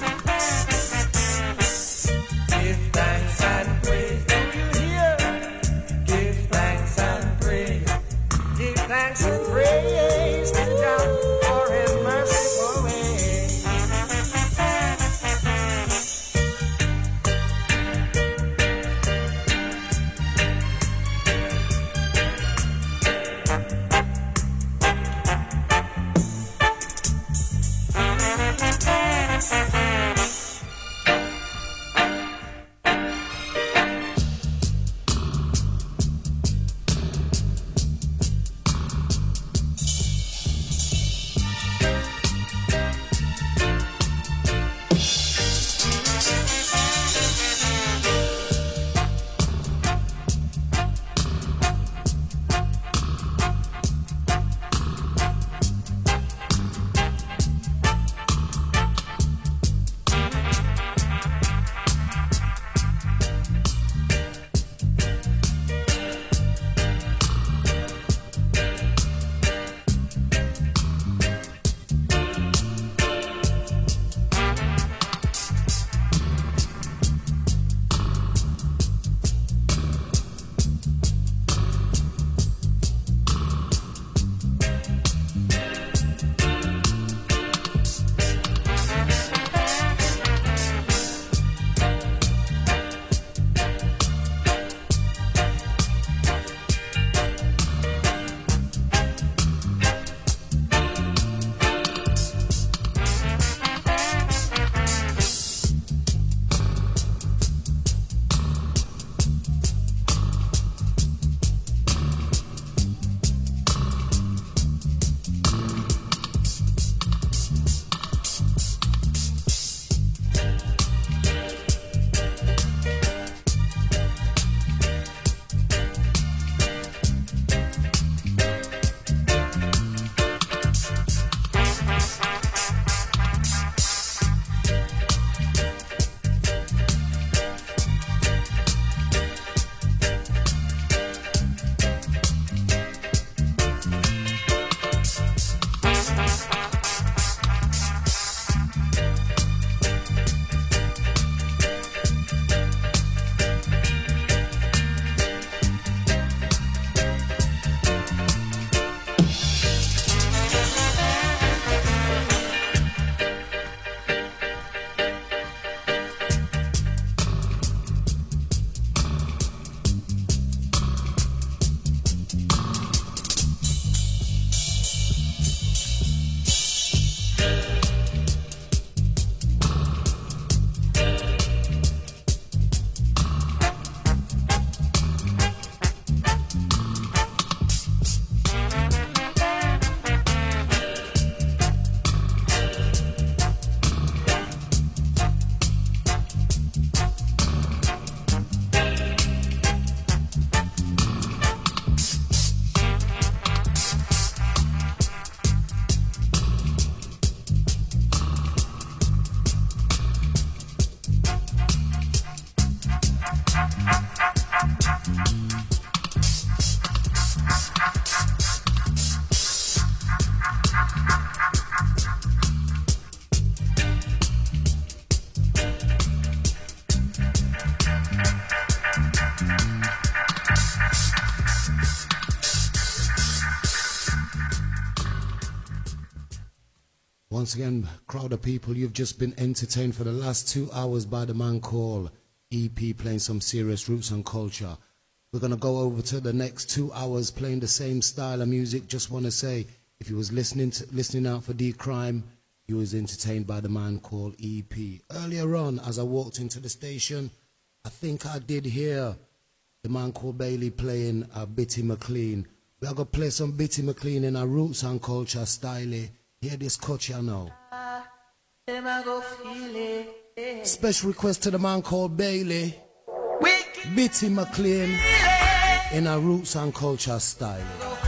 Give thanks and praise. Do you hear? Give thanks and praise. Give thanks and praise to Jah Once again, crowd of people, you've just been entertained for the last 2 hours by the man called EP, playing some serious roots and culture. We're going to go over to the next 2 hours playing the same style of music. Just want to say, if you was listening out for D-Crime, you was entertained by the man called EP. Earlier on, as I walked into the station, I think I did hear the man called Bailey playing Bitty McLean. We're going to play some Bitty McLean in our roots and culture style. Hear this cut, you know. Special request to the man called Bailey. Bitty McLean in our roots and culture style.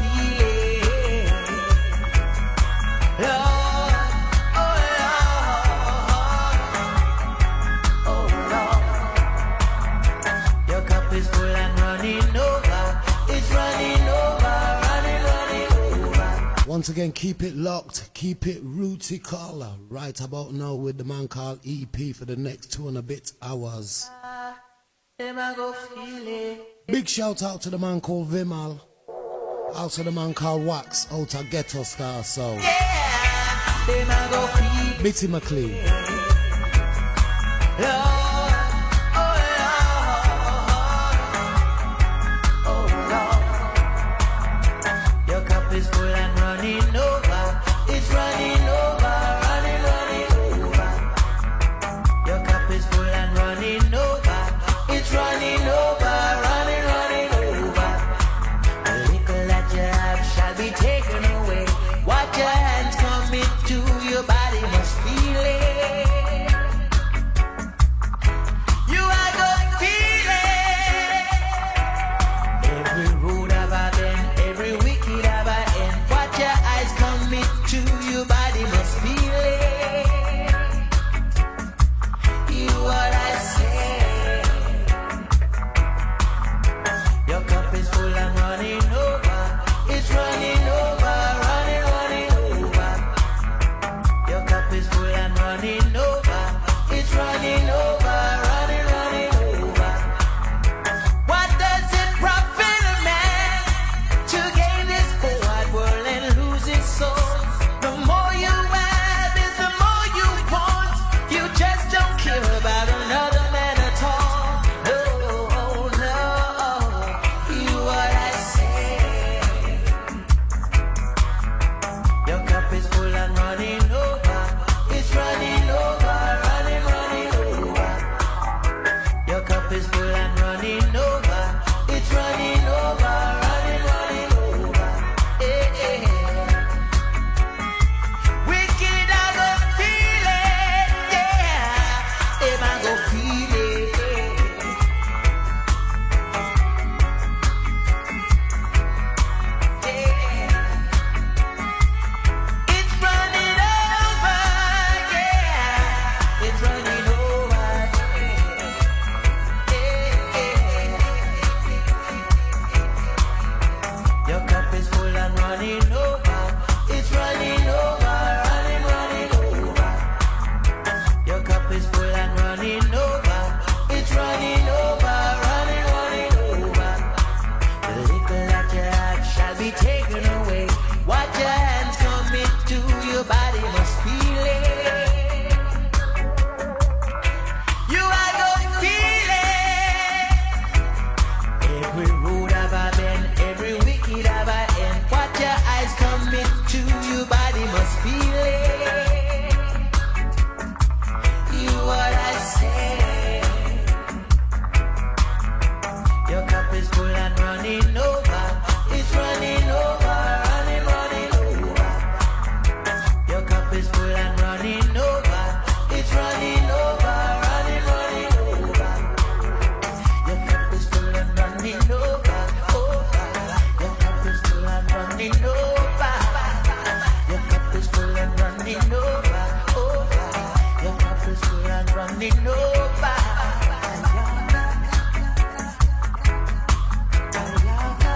Your cup is full and running over. It's running over, running over. Once again, keep it locked, keep it rooty color. Right about now with the man called EP for the next 2 and a bit hours. Big shout out to the man called Vimal. Also the man called Wax, out of Ghetto Star Soul. Bitty McLean. Your cup is full and running over. It's running over, running over. Your cup is full and running over. It's running over, running over. The liquor that you have shall be taken away. What your hands commit to, your body must feel it. You are gonna feel it. Every road have I been, every wicked have I end. What your eyes commit to, your body must feel it. You what I say. Your cup is full and running over. It's running over, running over. Your cup is full and running over. It's running over, running over. What does it profit a man to gain this whole wide world and lose his soul? The more you have is the more you want. You just don't care about another man at all. No, no. You what I say. Your cup is full and running over. It's running over, running over. Your cup is full and running over. It's running over, running over. Eh. Wicked, I go feel it, yeah. I go feel it. It's running over, yeah. It's running over. Your cup is full and running over. It's running over, running over. Your cup is full and running over. It's running over, running over. The liquor that you have shall be taken away. What your hands commit to, your body must feel it. You are gonna feel it. Every road have I been, every wicked have I end. What your eyes commit to, your body must feel it. You what I say. Your cup is full and running over. It's running over, running over. Your cup is full and running over. It's running over, running over. Your cup is full and running over, over. Your cup is full and running over. Your cup is full and running over, over. Your cup is full and running over.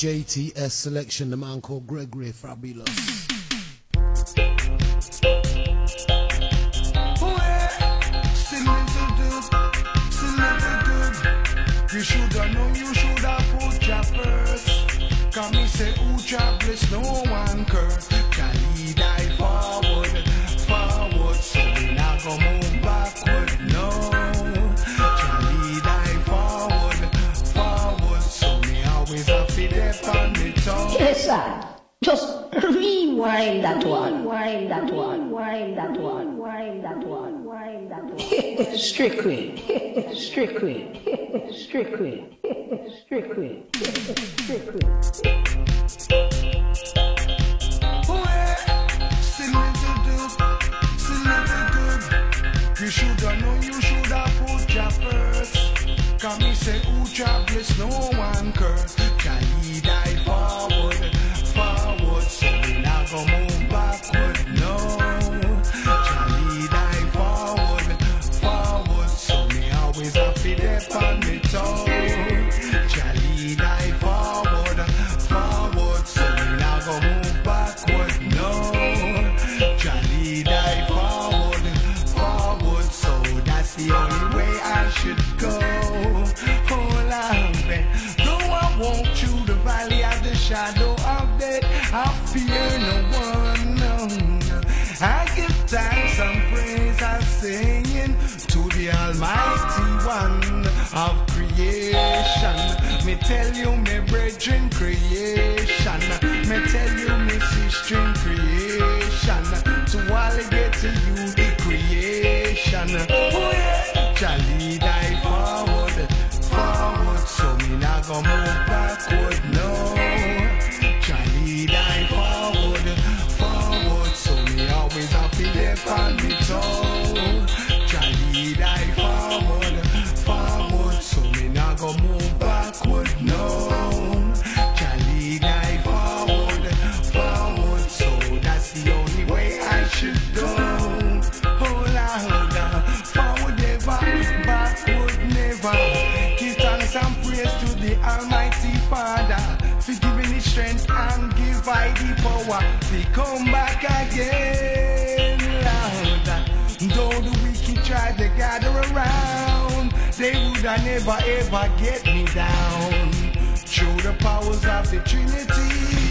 JTS selection, the man called Gregory Fabulous. You shoulda known, you shoulda put your first. Come me say, who bless, no one curse. Can he die forward, forward, so we not go move backward, no. Can he die forward, forward, so me always have to dip on me toe. Yes, sir. Just rewind that one, wind that one, wind that one, wind that one, wind that one. Strictly, strictly, strictly, strictly, strictly. You shoulda known, you shoulda put your first. Come me say, who bless, no one curse. Can he die forward, forward, so we not go move backward, no. Can he die forward, forward, so me always have to dip on me toe. Can he die forward, forward, so we not go move backward, no. Can he die forward, forward, so that's the only way I should go. Oh, Lord, though I walk through the valley of the shadow of death, I fear no one, no. I give thanks and praise I'm singing to the Almighty One of creation. Me tell you, me brethren, creation. Me tell you, me sister in creation. To allegate to you the creation. Oh yeah, Charlie die forward, forward, so me not go move backward, no. Charlie die forward, forward, so me always have to dip on me toe. Charlie die forward, forward, so me not go move backward, no. Charlie die forward, forward, so that's the only way I should go. Oh Lord, forward never, backward never. Give thanks and praise to the Almighty Father for giving me strength and give I the power to come back again, Lord. Though the wicked try to gather around, they woulda never ever get me down. Through the powers of the Trinity,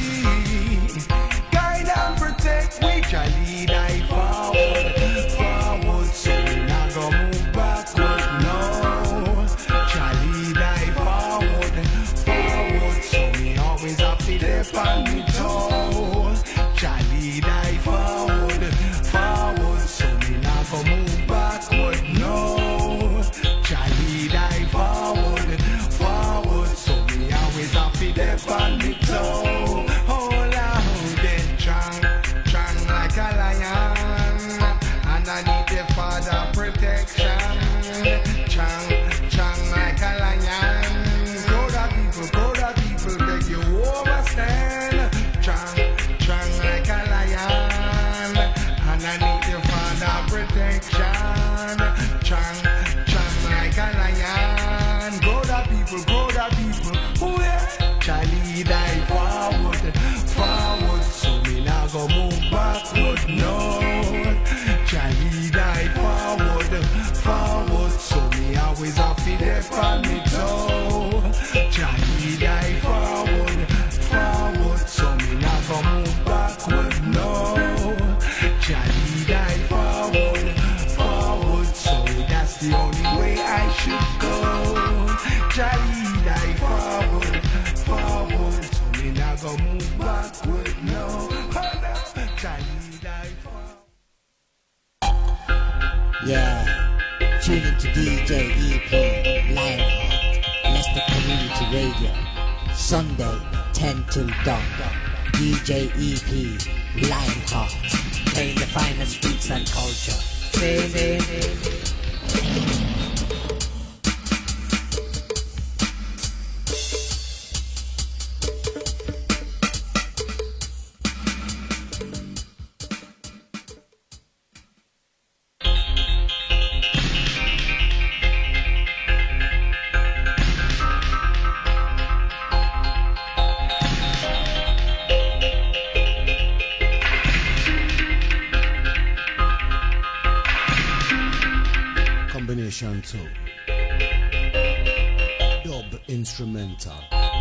guide and protect me, shall lead I forward, forward, so we not go move backward, no. Shall lead I forward, forward, so we always have to dip on me toe. Shall lead I forward, forward, so we not go move backward, no. Shall lead I forward, forward, so we always have to dip on me toe. Oh Lord, then strong, strong like a lion, and I need the Father protection. Strong, strong like a lion. Go the people, beg you overstand. Strong, strong like a lion, and I need the Father protection. Strong, strong like a lion. Go the people, oh yeah. Charlie die forward, forward, so me not go move backward, no. Charlie die forward, forward, so me always have to dip on me toe. Charlie die forward, forward, so me not go move backward, no. Charlie die forward, forward, so that's the only way I should go. Charlie die forward, forward, so me not go move backward, no. Charlie die forward. Yeah, tune into DJ EP Lionheart, Leicester Community Radio, Sunday 10 to dawn. DJ EP Lionheart, playing the finest beats and culture. Say. version 2. Dub instrumental.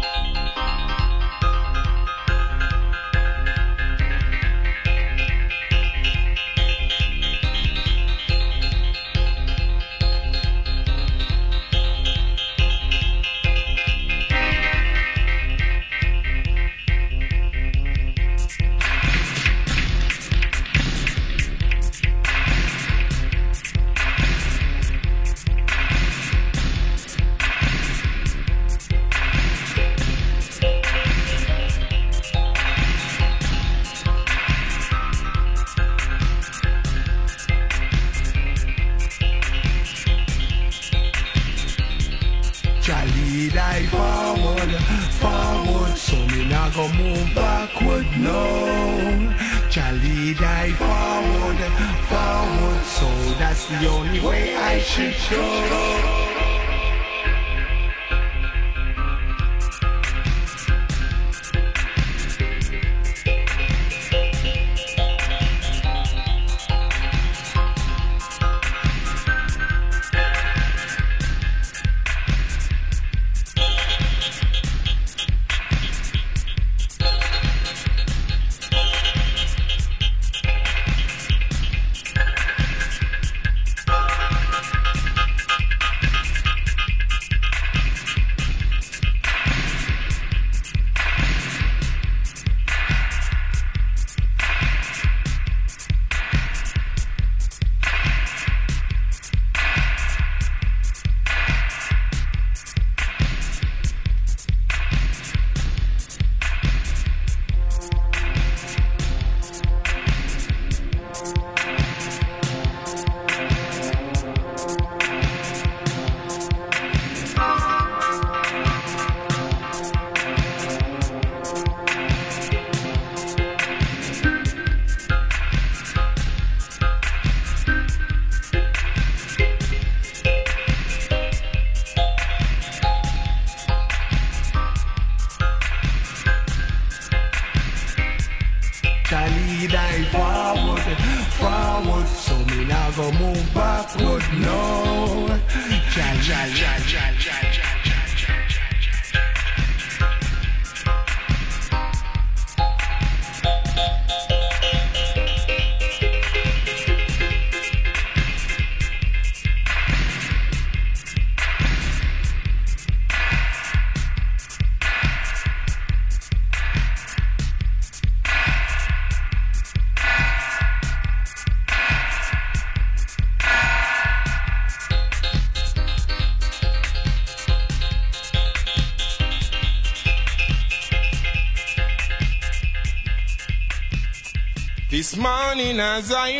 This morning as I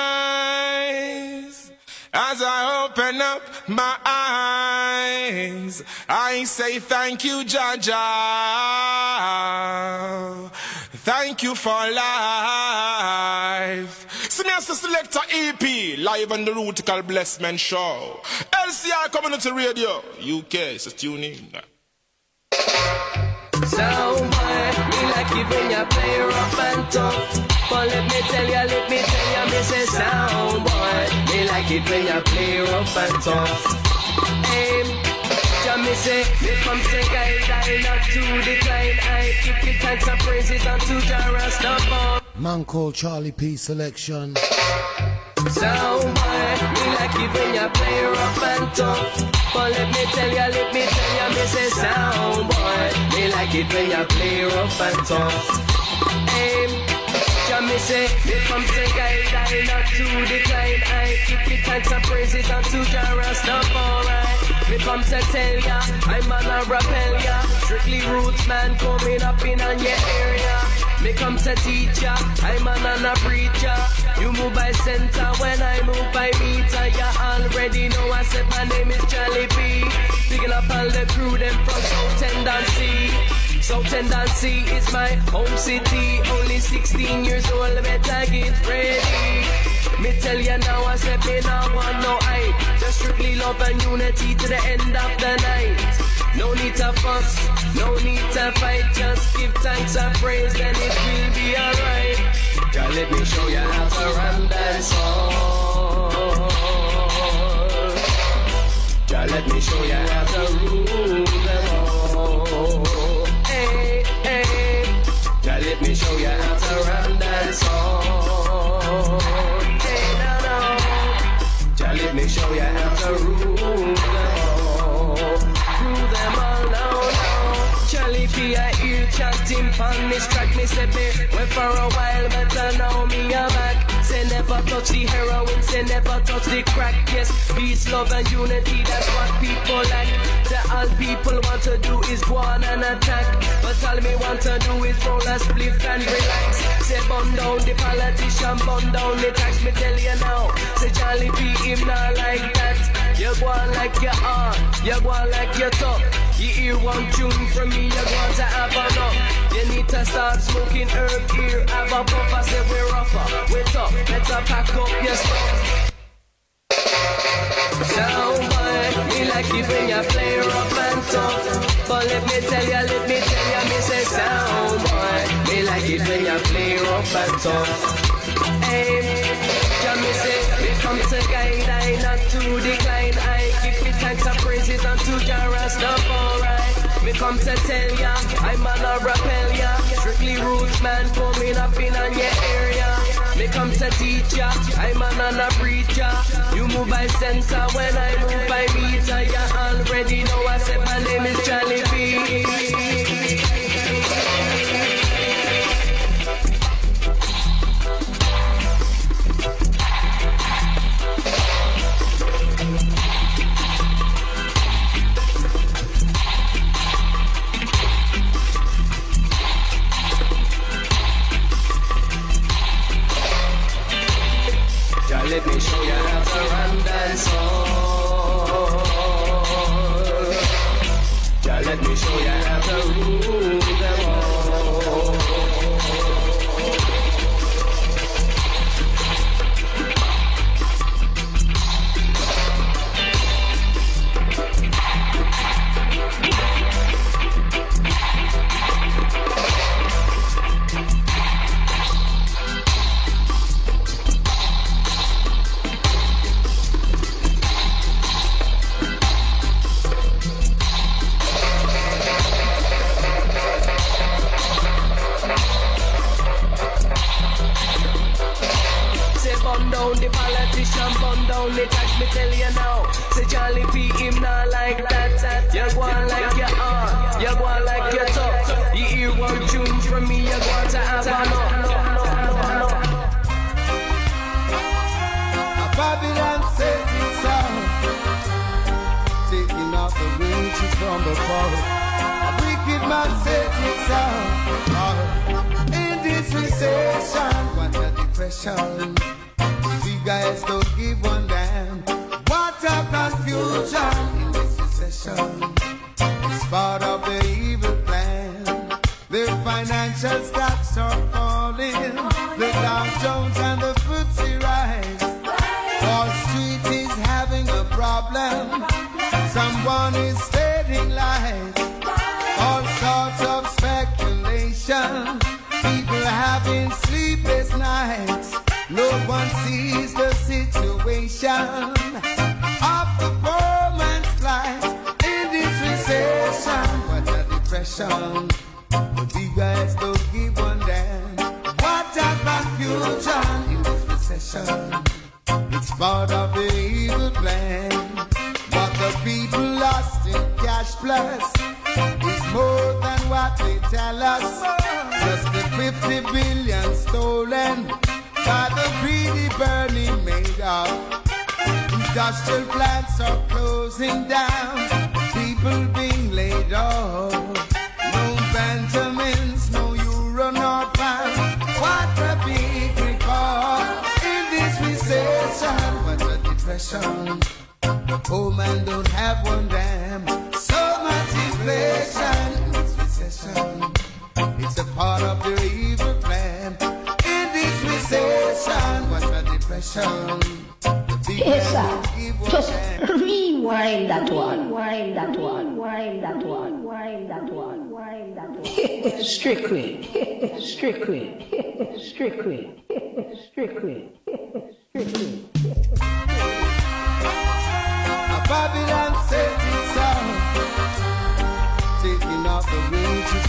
rise, as I open up my eyes, I say thank you, Jaja. Thank you for life. See me as a selector EP, live on the Rutical Blessment Show. LCR Community Radio, UK, so tune in. Sound boy, me like it when you play rough and tough. But let me tell you, me say sound boy, me like it when you play rough and tough. Me say, if I'm sick, I not to decline. I keep the thanks and praises unto Jah Rastafari. Man called Charlie P Selection. Sound boy, me like it when you play rough and tough. But let me tell you, me say sound boy, me like it when you play rough and tough. Me say, if I'm sick, I not to decline. I keep the thanks and praises unto Jah Rastafari. Me come to tell ya, I'm gonna repel ya. Strictly roots man coming up in on your area. Me come to teach ya, I'm a preacher. You move by center when I move by meter. Ya already know I said my name is Charlie P. Picking up all the crew them from South Tendency. South Tendency is my home city. Only 16 years old, better get ready. Me tell ya now, I said me now want no hype. Just strictly love and unity to the end of the night. No need to fuss, no need to fight. Just give thanks and praise, then it will be alright. Girl, let me show you how to run that song. Jah let me show you how to rule them all. Hey, hey. Jah let me show you how to run that song. Hey, no, no. Jah let me show you how to rule them all. Rule them all, no, no. Charlie P, I hear chanting on this track. Me said me went for a while, but now me a back. Say never touch the heroin, say never touch the crack. Yes, peace, love and unity, that's what people like. Say all people want to do is go on and attack, but all me want to do is roll a spliff and relax. Say burn down the politician, burn down the tax. Me tell you now, say Charlie P, him not like that. You go on like you are, you go on like you're tough. You hear one tune from me, you're going to have enough. You need to start smoking herb here. Have a puff, I say we're rougher, we're tough. Better pack up your stuff. Sound boy, me like it when you play rough and tough. But let me tell you, me say sound boy, me like it when you play rough and tough. Hey, yeah, me say, me come to guide, I not to decline. I give me thanks and praises unto Jah Rastafari. Me come to tell ya, I'm gonna repel ya. Strictly roots man coming up in on your area. Me come to teach ya, I'm gonna preach ya. You move by sensor when I move by meter. Ya already know I said my name is Charlie P. Let me show you how to run dance hall. Jah let me show you how to rule them all. The politician burn down the tax, me tell you now. Say Charlie P, him not like that. You go on like you are, you go on like you're tough. You hear one tune from me, you go on to have enough. Babylon set its out, taking out the riches from the forest. A wicked man set its out. In this recession, what a depression. Guys don't give one damn. What a confusion in this recession. It's part of the evil plan. The financial stocks are falling. The Dow Jones and the FTSE rise. Wall Street is having a problem. Someone is stating lies. All sorts of speculation. People having sleepless nights. No one sees the situation of the poor man's life in this recession. What a depression. The big guys don't give one damn. What a confusion in this recession. It's part of the evil plan. What the people lost in cash plus is more than what they tell us. Just the 50 billion stolen by the greedy Bernie Madoff. Industrial plants are closing down, people being laid off. No Benjamins, no euro, nor pound. What a big recall in this recession. What a depression. The poor man don't have one damn. So much inflation in this recession. It's a part of the evil plan. What a depression. Yes, sir. Just rewind that one. Wind that one. Wind that one. Wind that one. Wind that one. Strictly. Strictly. Strictly. Strictly. Babylon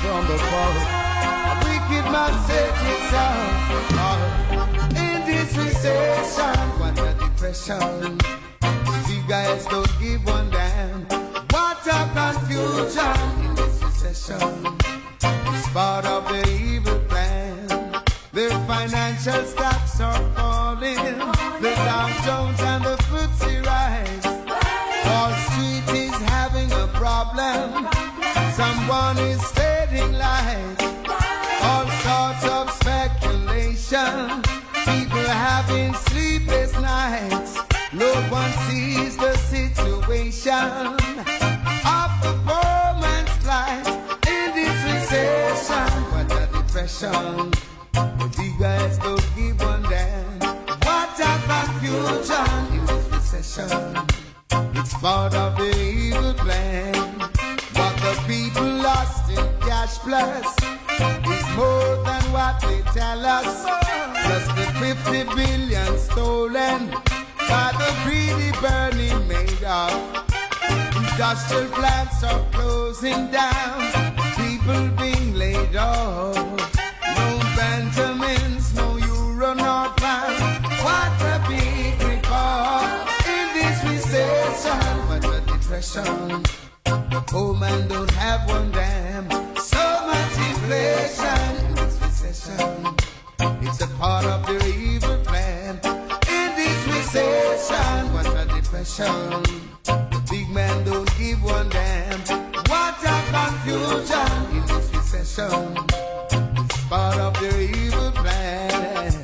from the forest. A wicked man set himself in this recession. What a depression. The guys don't give one damn. What a confusion in this recession. It's part of the evil plan. Their financial stocks are falling. The Dow Jones and the FTSE rise. Wall Street is having a problem. Someone is stating lies. All sorts of speculation. People having sleepless nights. No one sees the situation of the poor man's life in this recession. What a depression. The big guys don't give one damn. What a confusion in this recession. It's part of the evil plan. What the people lost in cash plus is more than what they tell us. Plus the 50 billion stolen by the greedy Bernie Madoff. Industrial plants are closing down. People being laid off. No Benjamins, no euro, no pound. What a big report in this recession. What a depression. The poor man don't have one damn. So much inflation in this recession. It's a part of their evil plan. In this recession, what a depression. The big man don't give one damn. What a confusion in this recession. It's part of their evil plan.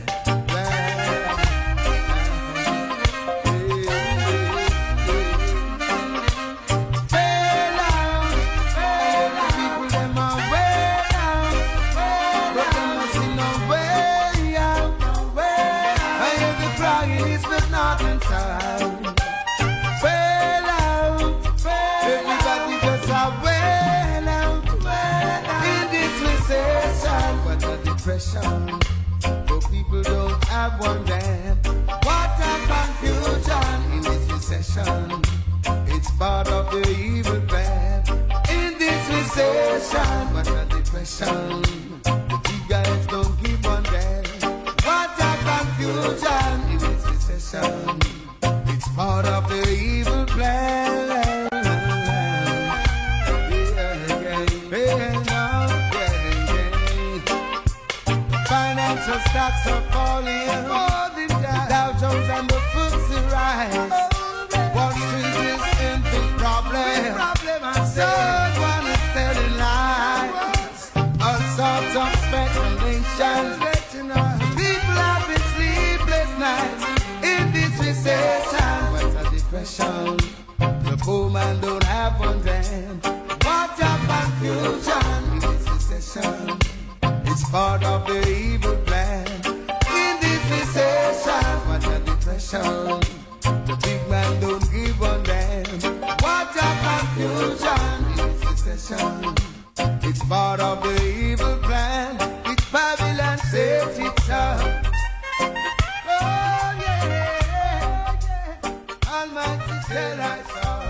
For people don't have one damn. What a confusion in this recession. It's part of the evil plan. In this recession, what a depression. The big guys don't give one damn. What a confusion in this recession. It's part of the evil plan. Financial stocks are falling. Dow Jones and the FTSE rise. Wall Street is in big problem. Someone is telling lies. All sorts of speculation. People have been sleepless nights in this recession. What a depression. The poor man don't have one damn. What a confusion in this recession. It's part of the evil plan. In this recession, what a depression. The big man don't give one damn. What a confusion in this recession. It's part of the evil plan. It's Babylon set it up. Oh yeah, Almighty tell us all.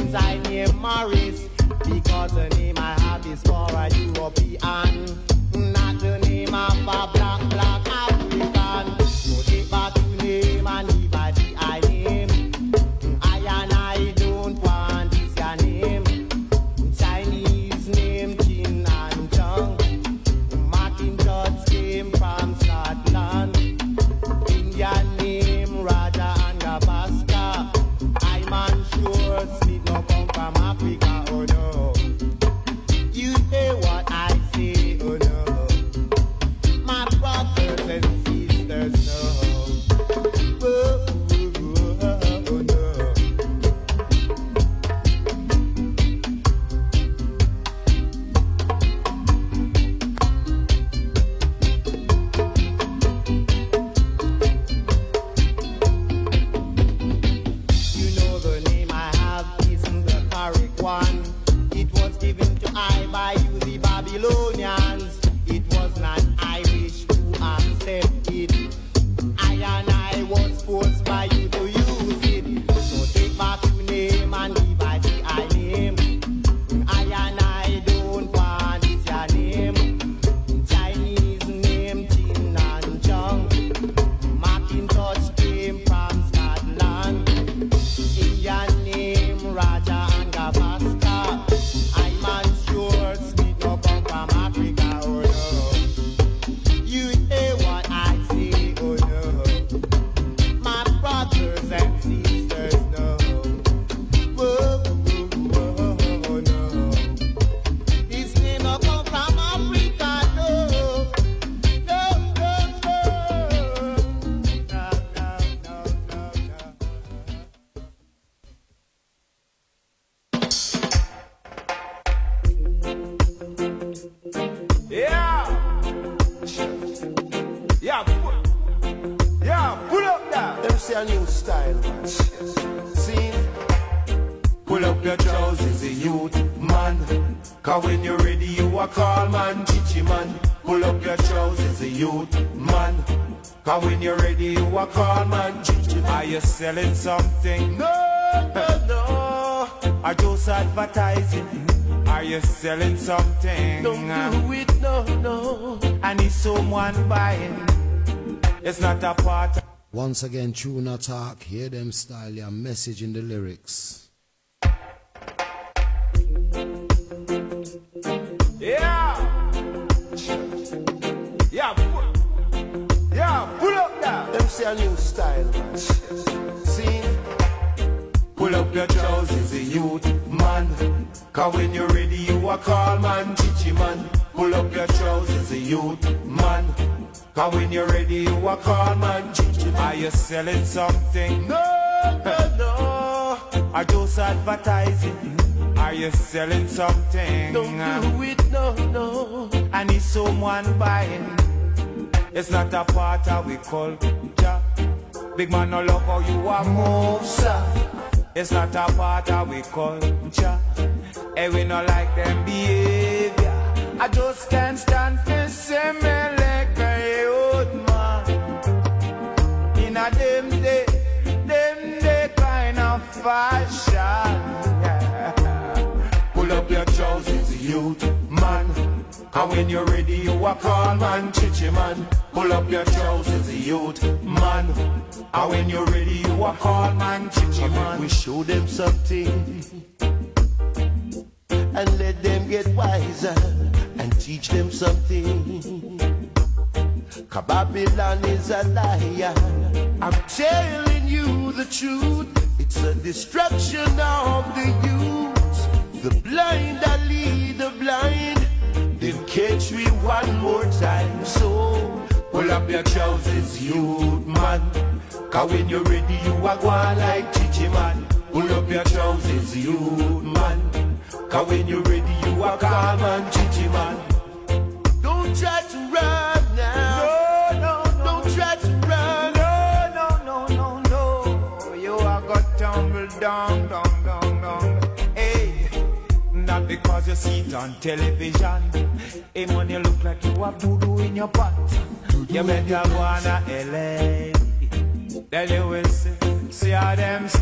means I name Morris, because the name I have is for a European, not the name of a black African. So take back to name anybody I name. I and I don't want this your name. Chinese name Chin and Chung. Macintosh came from Scotland. Indian name Raja and Gabaska. I'm unsure Smith no come from Africa, oh no. You hear what I say, oh no. My brothers and sisters, no. Oh, oh no. You know the name I have isn't the correct one. It was given to I by you, the Babylonians. It was not Irish to accept it. I and I was forced by you to use it. So take back your name and anybody I name. I and I don't want this your name. Chinese name Chin and Chung. Macintosh came from Scotland. Indian name Raja and Gabaska. I'm unsure Smith no come from Africa, oh no. You hear what I say, oh no. My brothers and sisters, no. Whoa, whoa, whoa, no. His name no come from Africa, no. No, no, no. No, no, no, no, no. Yeah. Yeah, pull up that. Them say a new style, man. See? Pull up your trousers, a youth, man. Cause when you're ready, you a call, man. Chichi, man. Pull up your trousers, a youth, man. Cause when you're ready, you a call, man. Chichi, man. Are you selling something? No, no, no. Are just advertising? Are you selling something? Don't do it, no, no. And is someone buying? It's not a part of Once again, tune attack, hear them style, your message in the lyrics. Yeah. Yeah, pull up that. Them say a new style, man. See? Pull up your trousers, a youth, man. Cause when you're ready, you a call, man. Chichi, man. Pull up your trousers, a youth, man. Cause when you're ready, you a call, man. Chichi, man. Are you selling something? No, no, no. Are just advertising? Are you selling something? Don't do it, no, no. And is someone buying? It's not a part of we culture. Big man no love how you a move, sir. It's not a part of we culture. And we no like them behavior. I just can't stand to see me like a old man. In a them day kind of fashion. Yeah. Pull up your trousers, youth, man. And when you're ready, you a call, man. Chichi, man. Pull up your trousers, youth, man. And when you're ready, you a call, man. Chichi, man. We show them something and let them get wiser and teach them something. 'Cause Babylon is a liar. I'm telling you the truth. It's a destruction of the youth. The blind that lead the blind. Then catch me one more time. So pull up your trousers, youth, man. 'Cause when you're ready, you are going like Chichi, man. Pull up your trousers, youth, man. 'Cause when you're ready, you are calm and Chichi, man. don't try to run now. No. Don't try to run. No. You are got tumble down. Hey, not because you see it on television. Hey, man, you look like you have voodoo in your pot. You better go on a LA. Then you will see how them stay.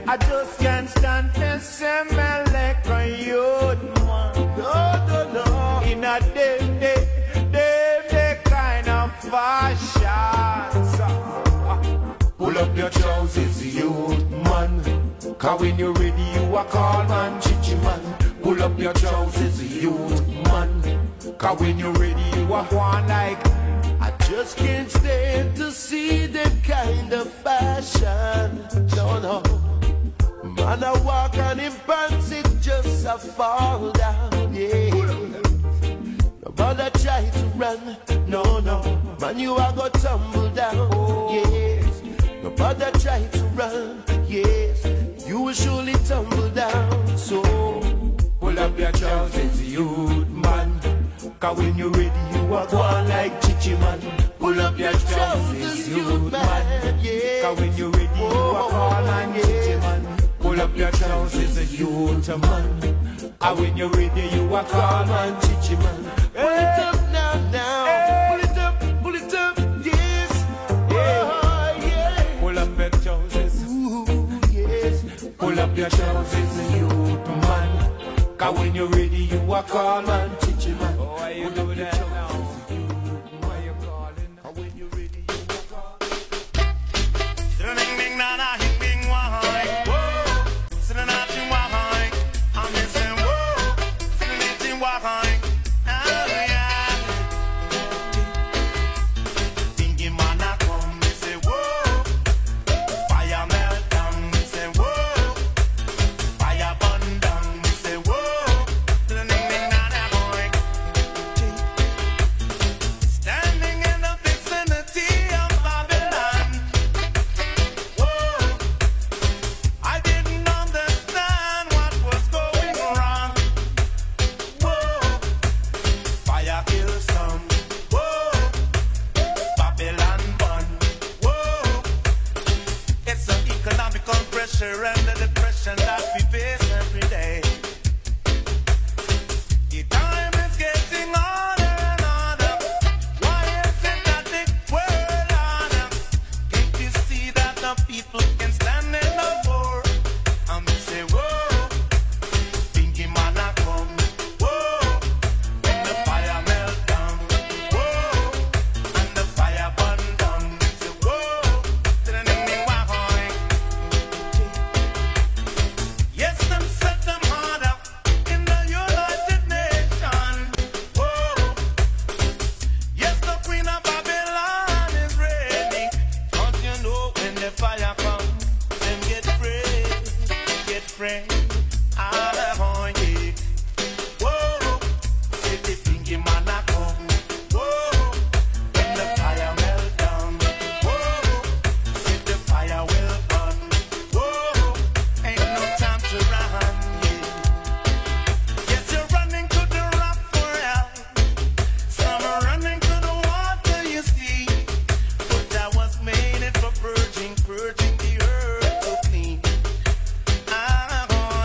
I just can't stand to see me like a youth man. No. In a day kind of fashion. So, pull up your trousers, youth man. Cause when you're ready, you a call man, chichi man. Pull up your trousers, youth man. Cause when you're ready, you a one like. I just can't stand to see that kind of fashion. No. Man, I walk on him pants, it just a fall down, yeah. Nobody try to run, no. Man, you are gonna tumble down, yes. Nobody try to run, yes. You will surely tumble down, so pull up your trousers, youth man. Cause when you're ready, you are going like chichi man. Pull up your trousers, youth man. Cause when you're ready, you are going like chichi man. Pull up your trousers, youth man. Cause when you're ready, you are going like chichi man. Pull it up now. Pull it up, yes. Yeah. Pull up your trousers. Ooh, yes. Pull up your trousers, youth man. Cause when you're ready, you are calm and chichi man. Oh, why you do that now? Why you calling? Cause when you're ready, you are calm. Ding ding na na hing ding wahai. Whoa, sitting at you wahai. I'm missing whoa, sitting at you wahai. Oh yeah. Thinking man I come, me say whoa. Fire melt down, me say whoa. Fire burn down, me say whoa. Standing in the vicinity of Babylon. Whoa, I didn't understand what was going wrong. Whoa, fire kill some. Whoa, Babylon burn. Whoa, it's the economical pressure and the depression that we face every day. The time is getting harder and harder. Why is it that the world harder? Can't you see that the people can stand in the war? And we say, whoa, thinking man I come. Whoa, when the fire melt down. Whoa, and the fire burn down. We say, whoa, yes, them set them harder in the United Nations. Whoa, yes, the Queen of Babylon is ready. Don't you know when the fire comes, them get free. All the honey. Whoa, say the thinking man I come. Whoa, when the fire melt down. Whoa, say the fire will burn. Whoa, ain't no time to run. Yes, you're running to the rock for help. Some are running to the water, you see. But that was made it for purging the earth so clean.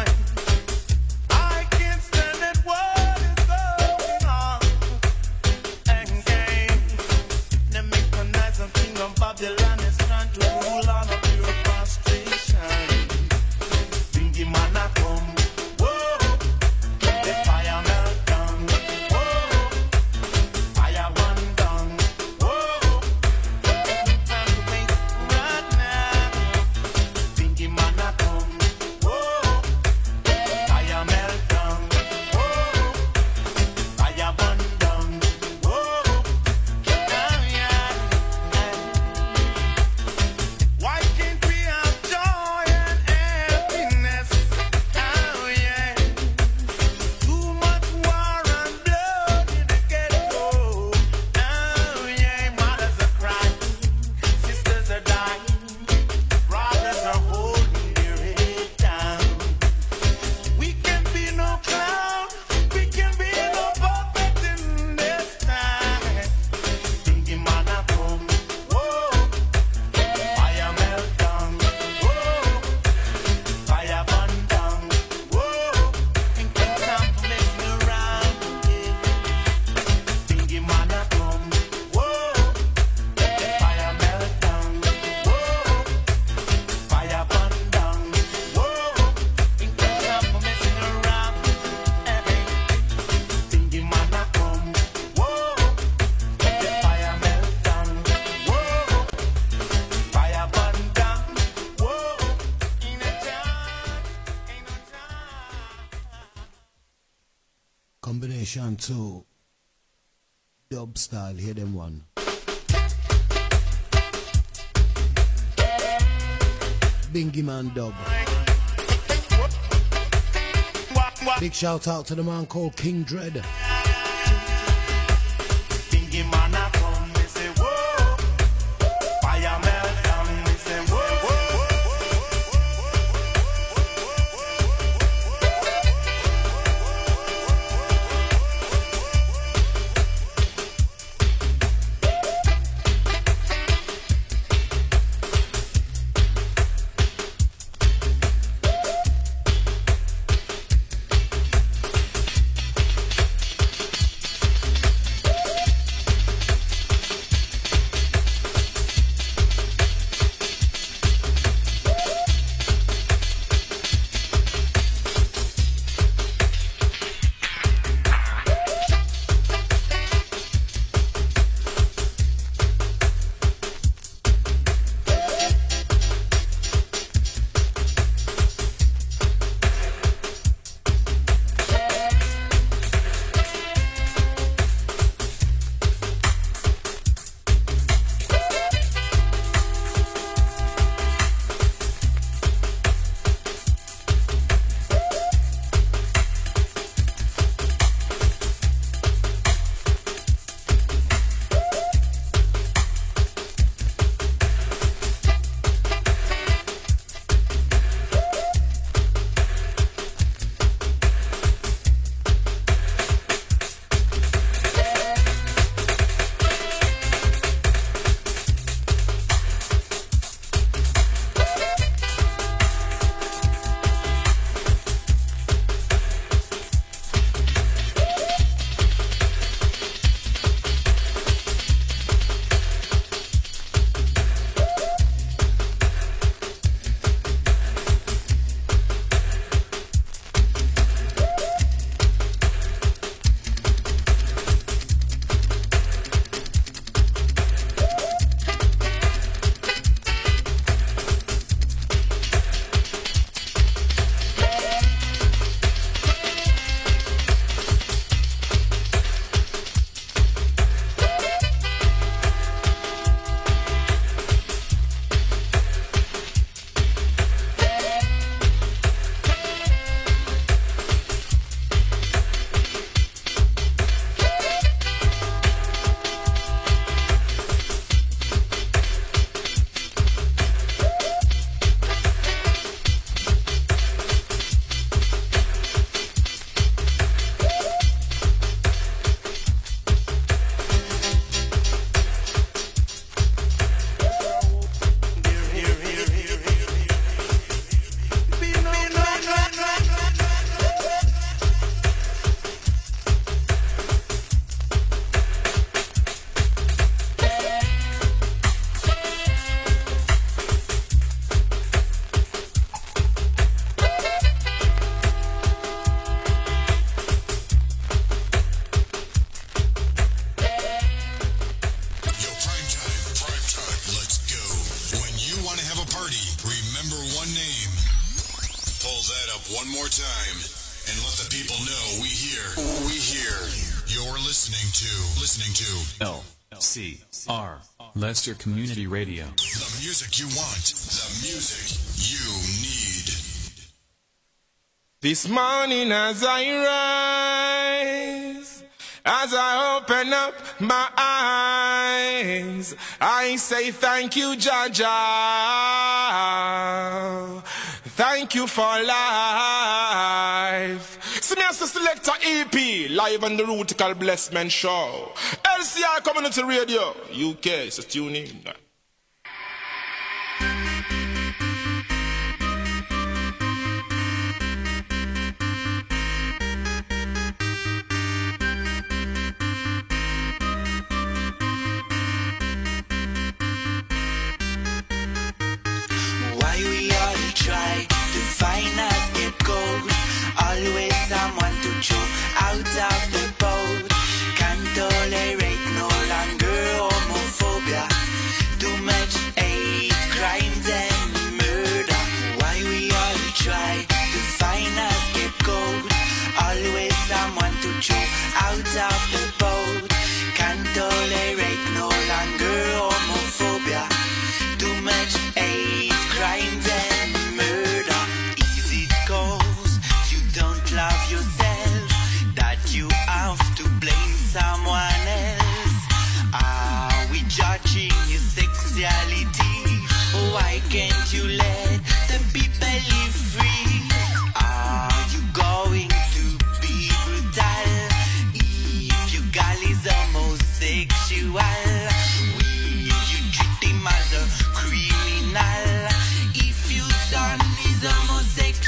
combination to dub style. Hear them one. Bingy Man dub. Big shout out to the man called King Dread. Bingy Man a come, me say whoa. Fire melt down, me say whoa. one more time and let the people know we hear. You're listening to LCR, Leicester Community Radio. The music you want, the music you need. This morning as I rise, as I open up my eyes, I say thank you, Jaja. Thank you for life. See me as the Selector EP, live on the Rutical Blessment Show. LCR Community Radio, UK, so tune in. Try to find a scapegoat, always someone to throw out of the boat. Can't tolerate no longer homophobia. To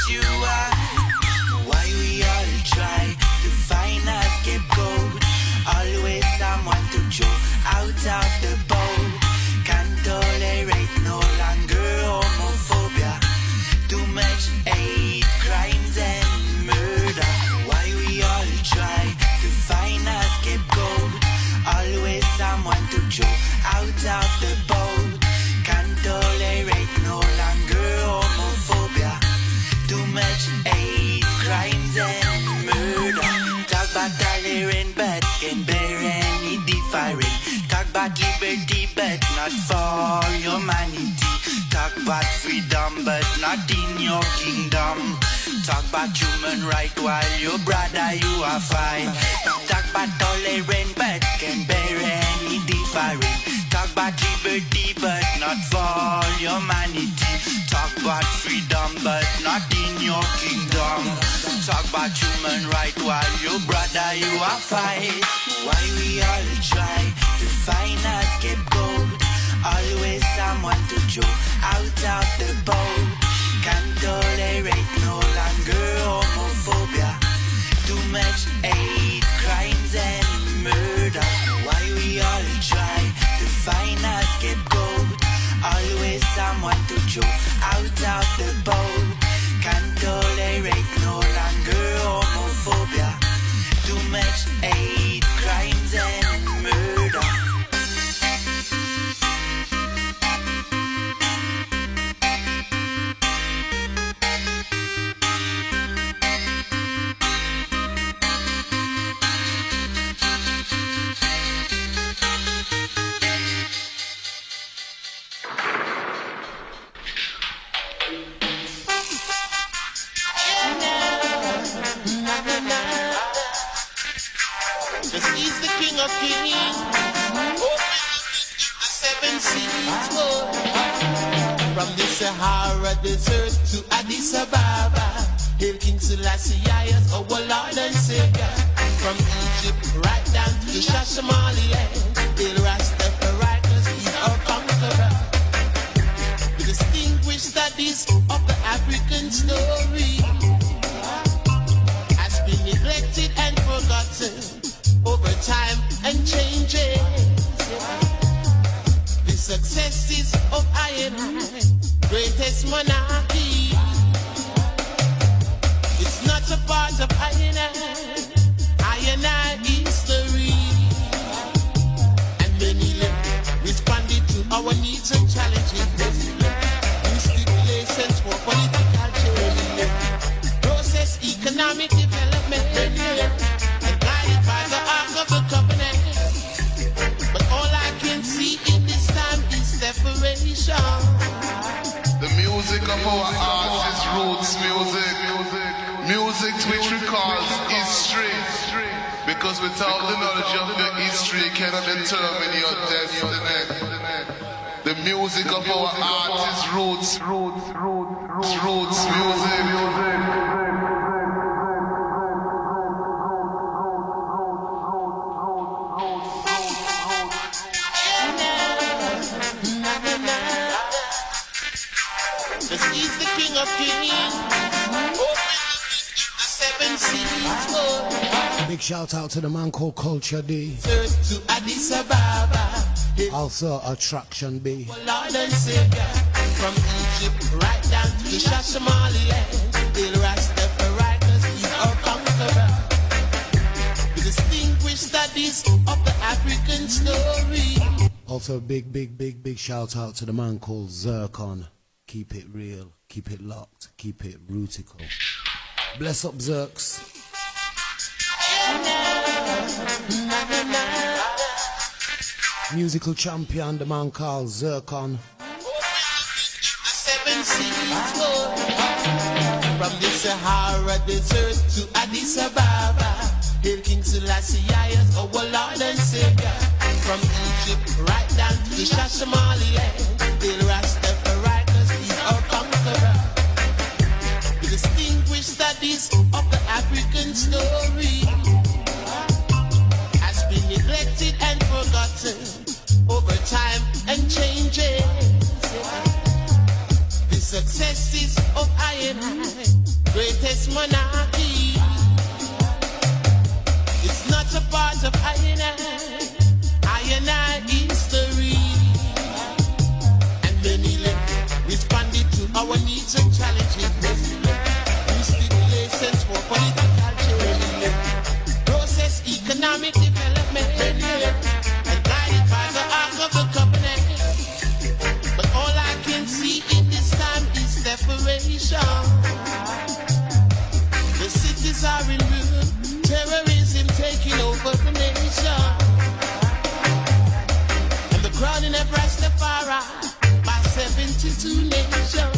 you are. Why we all try to find a scapegoat. Always someone to throw out of the boat. Can't tolerate no longer homophobia. Too much hate, crimes and murder. Why we all try to find a scapegoat. Always someone to throw out of the boat. Can't tolerate no longer homophobia. Too much hate, crimes and murder. Talk about tolerant but can bear any different. Talk about liberty but not for humanity. Talk about freedom but not in your kingdom. Talk about human right while your brother you are fine. Talk about tolerant but can bear any different. Talk about liberty but not for humanity. Talk about freedom but not in your kingdom. Talk about human right while your brother you are fight. Why we all try to find a scapegoat. Always someone to throw out of the boat. Can't tolerate no longer homophobia. Too much hate, crimes and murder. Why we all try to find a scapegoat. Always someone to throw out of the boat. Can't tolerate no longer homophobia. Too much hate, crimes and murder. Cause he's the King of Kings. Open the seven seas, Lord. From the Sahara Desert to Addis Ababa, hail King Selassie as our Lord and Savior. From Egypt right down to the Shashamalian, hail Rastafari, cause he's our conqueror. The distinguished studies of the African story has been neglected and forgotten over time and changes. The successes of I, greatest monarchy. It's not a part of I history. And many responded to our needs and challenges. New stipulations for political change. Process economic development. By the ark of the covenant. But all I can see in this time is separation. The music of our hearts is roots music. Music which recalls history. Because without the knowledge of your history, you cannot determine your destiny. The music of our hearts is roots music. He's the King of Kings. Open the seven seas, Lord. Big shout out to the man called Culture D. To Addis Ababa. Also Attraction B. Lord and Savior. From Egypt right down to the Shashamalian. Hail Rastafari, cause he's our conqueror. The distinguished studies of the African story. Also big shout out to the man called Zircon. Keep it real, keep it locked, keep it rootical. Bless up Zirks. Musical champion, the man called Zircon. Seven seas, Lord. From the Sahara Desert to Addis Ababa, hail King Selassie as our Lord and Savior. From Egypt right down to the Shashamalian, hail Rastafari, cause he's our conqueror. The distinguished studies of the African story has been neglected and forgotten over time and changes. The successes of I greatest monarchy. It's not a part of I and I history. And many responded to our needs and challenges. New stipulations for political change. Process economic development. And guided by the Ark of the Covenant. But all I can see in this time is separation. The cities are in ruin, terrorism taking over the nation. And the crowning of Rastafari by 72 nations.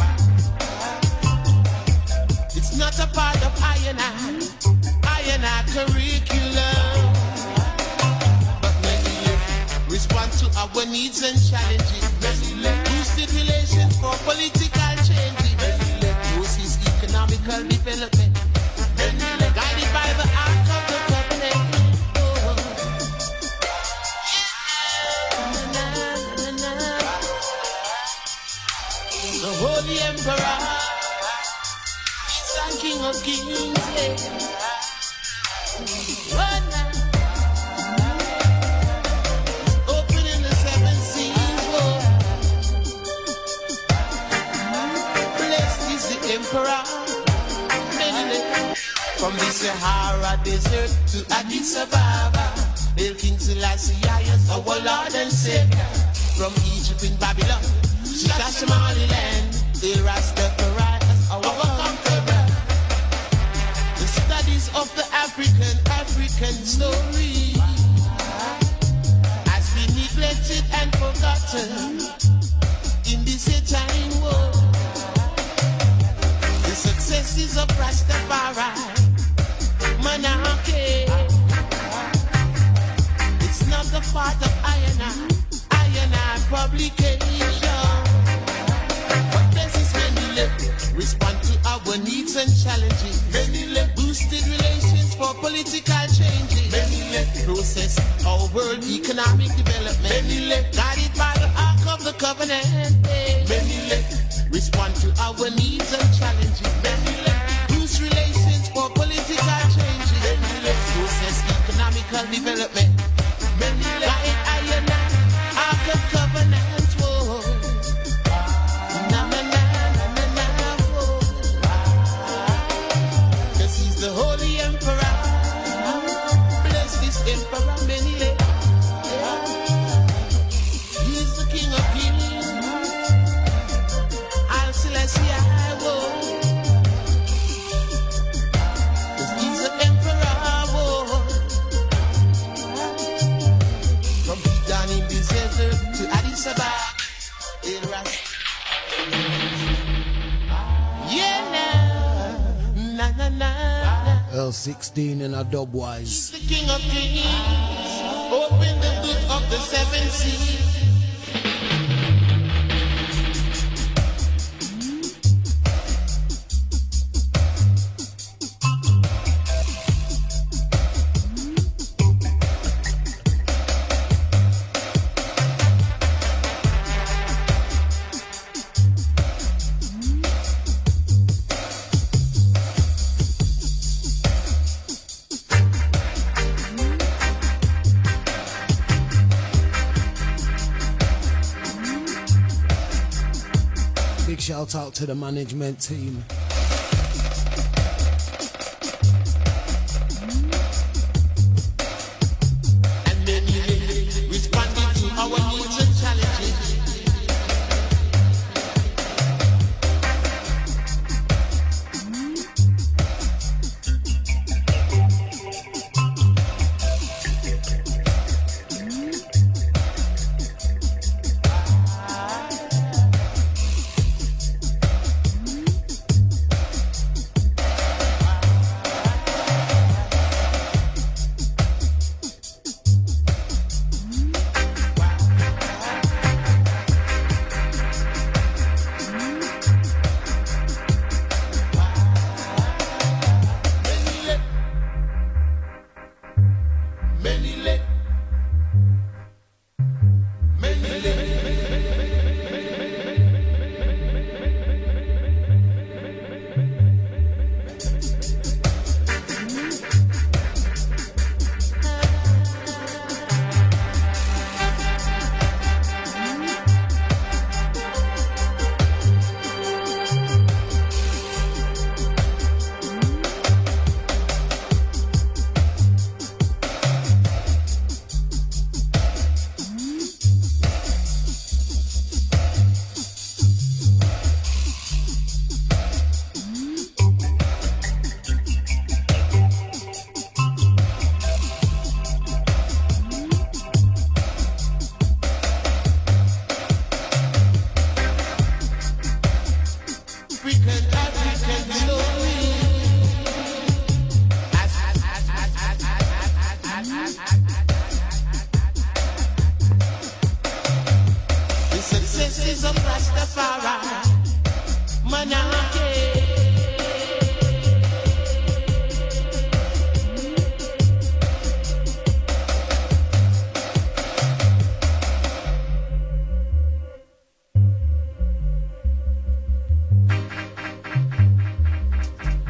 It's not a part of I and I curriculum. But many respond to our needs and challenges. Boosted relations for political changes. Process economical development. Guided by the Ark of the Covenant. The Holy Emperor is the King of Kings. Opening the seven seas. Blessed is the Emperor. From the Sahara Desert to Addis Ababa, Hail King Selassie, our Lord and Savior. From Egypt in Babylon, to Somaliland, Hail Rastafari, our conqueror. The studies of the African story has been neglected and forgotten in this time world. The successes of Rastafari monarchy. It's not a part of I and I publication. But this is many respond to our needs and challenges. Many boosted relations for political changes. Many process our world economic development. Many guided by the Ark of the Covenant. Many respond to our needs and challenges. Many boost relations for political changes. Process economical development. Many guide I and Ark of Covenant. Whoa. Na na na na na na. Whoa. 'Cause he's the Holy Emperor. Bless this Emperor many. He's the King of Kings. I'll Selassie. To Addis Ababa, yeah, na na na. L16 and a dubwise. The King of Kings, open the book of the seven seas. Shout out to the management team. And many responding to our needs and challenges.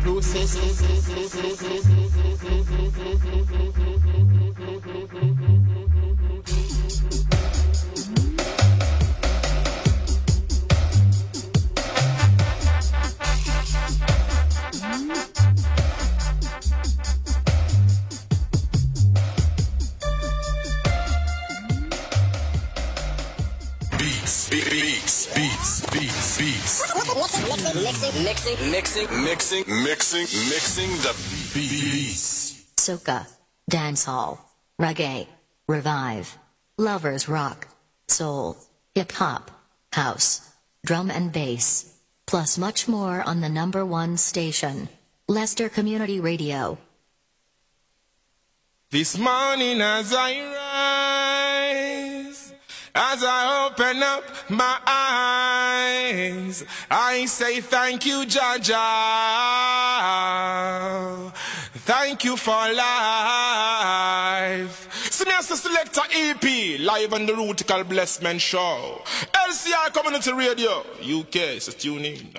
process. Mixing the beats. Soca, dancehall, reggae, revive, lovers rock, soul, hip-hop, house, drum and bass, plus much more on the #1 station, Leicester Community Radio. This morning as I rise, as I open up my eyes, I say thank you, Jaja. Thank you for life. See me as the Selector EP, live on the Rutical Blessment Show. LCI Community Radio, UK, so tune in.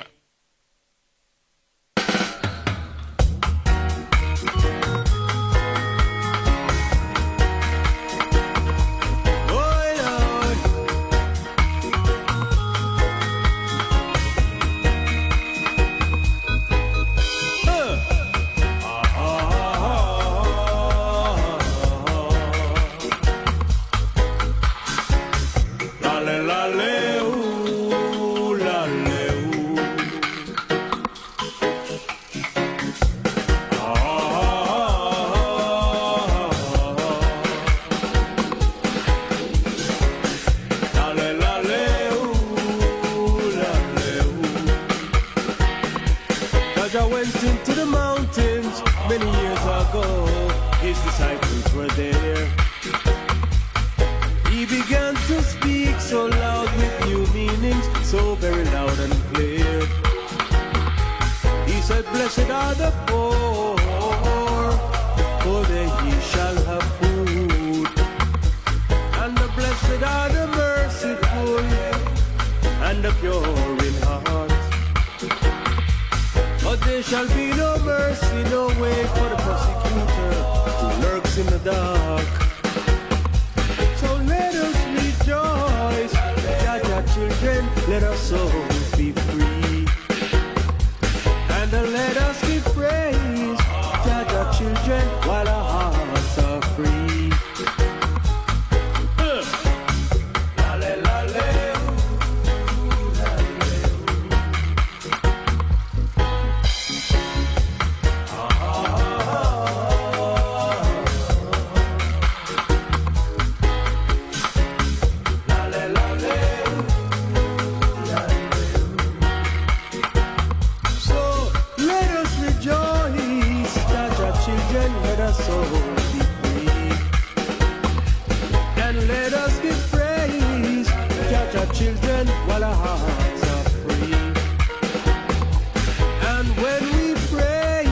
Into the mountains many years ago, his disciples were there. He began to speak so loud with new meanings, so very loud and clear. He said, blessed are the poor, for they ye shall have food. And the blessed are the merciful, and the pure in heart. But there shall be no mercy, no way for the persecutor who lurks in the dark. So let us rejoice, Jaja children, let our souls be free. And let us give praise, Jaja children, while our hearts are free. Children, while our hearts are free. And when we pray,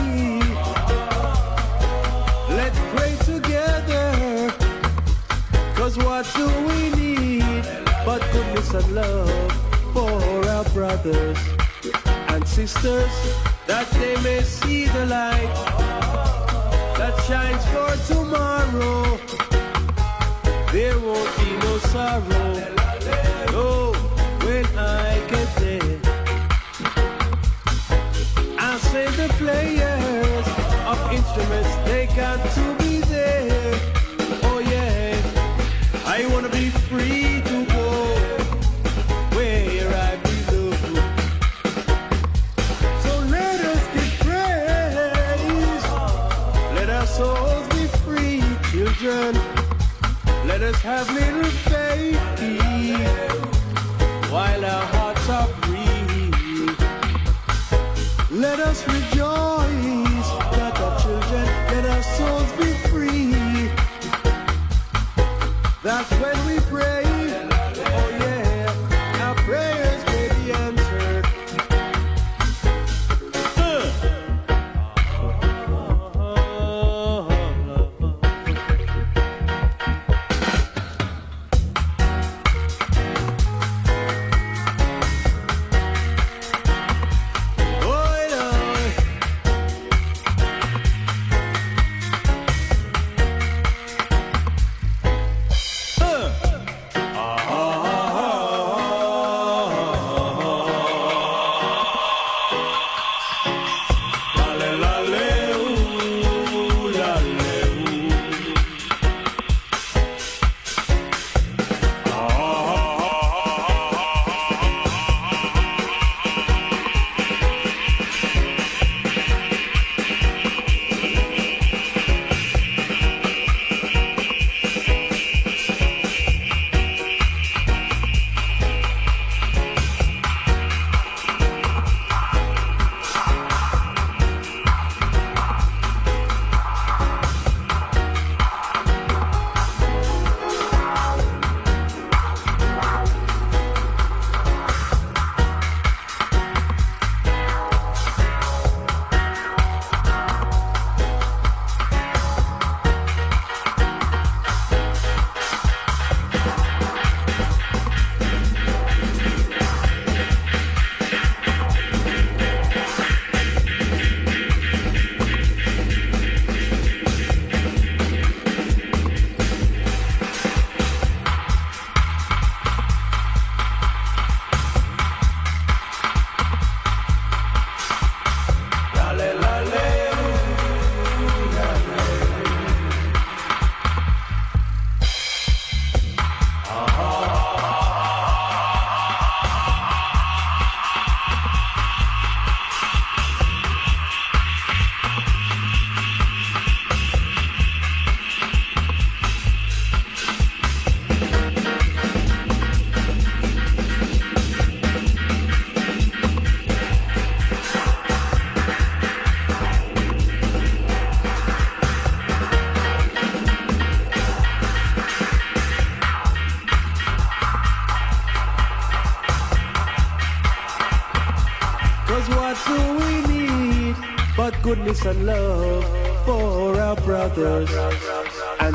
let's pray together. 'Cause what do we need but goodness and love for our brothers and sisters, that they may see the light that shines for tomorrow. There won't be no sorrow. Oh, when I get there, I say the players of instruments, they got to be there. Oh yeah, I wanna be free to go where I belong. So let us give praise, let our souls be free, children. Let us have little faith while our hearts are free. Let us rejoice that our children, let our souls be free. That's when we pray. Oh yeah, our prayers may be answered. but goodness and love for our brothers. And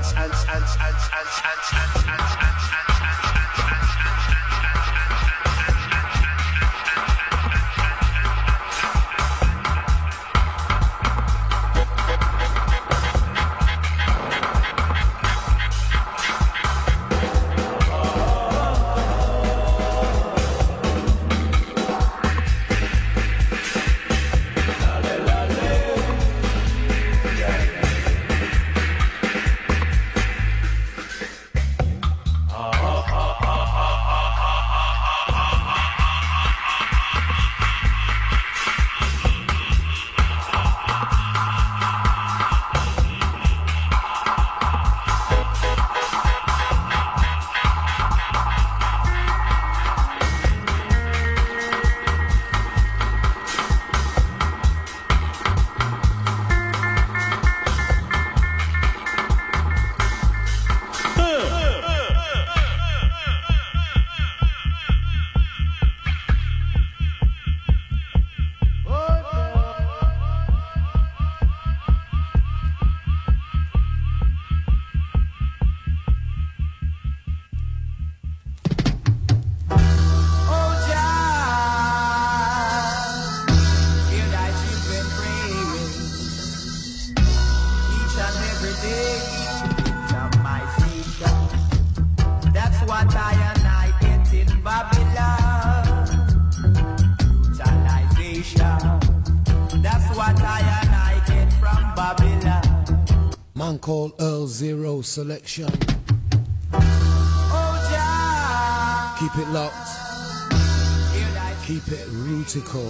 Man called Earl Zero Selection. Keep it locked. Keep it rootical.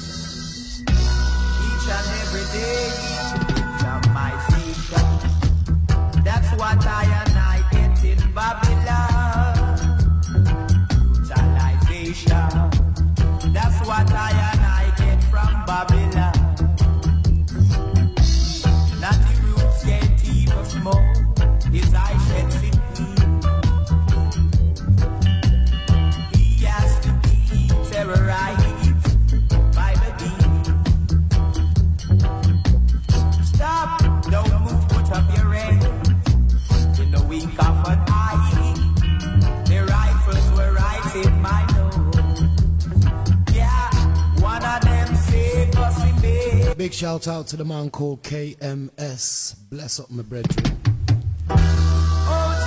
Each and every day, from my seeker. That's what I and I get in Babylon. Brutalization. That's what I and I get from Babylon. Not the roots get even more. His eye sheds it He has to be terrorized by the demon. Stop, don't move, put up your hands. In the wink of an eye, the rifles were right in my nose. Yeah, one of them saved us in bed. Big shout out to the man called KMS. Bless up my brethren. Oh,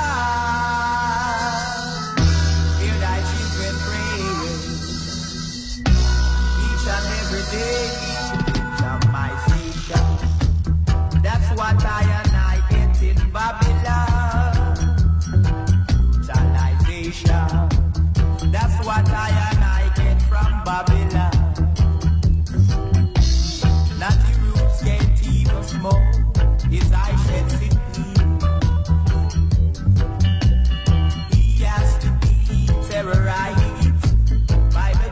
Jah, hear thy children praying. Each and every day, of my seeker. That's what I and I get in Babylon. Brutalization. That's what I and I get from Babylon. Not the roots get even small. His eye sheds it He has to be terrorized by the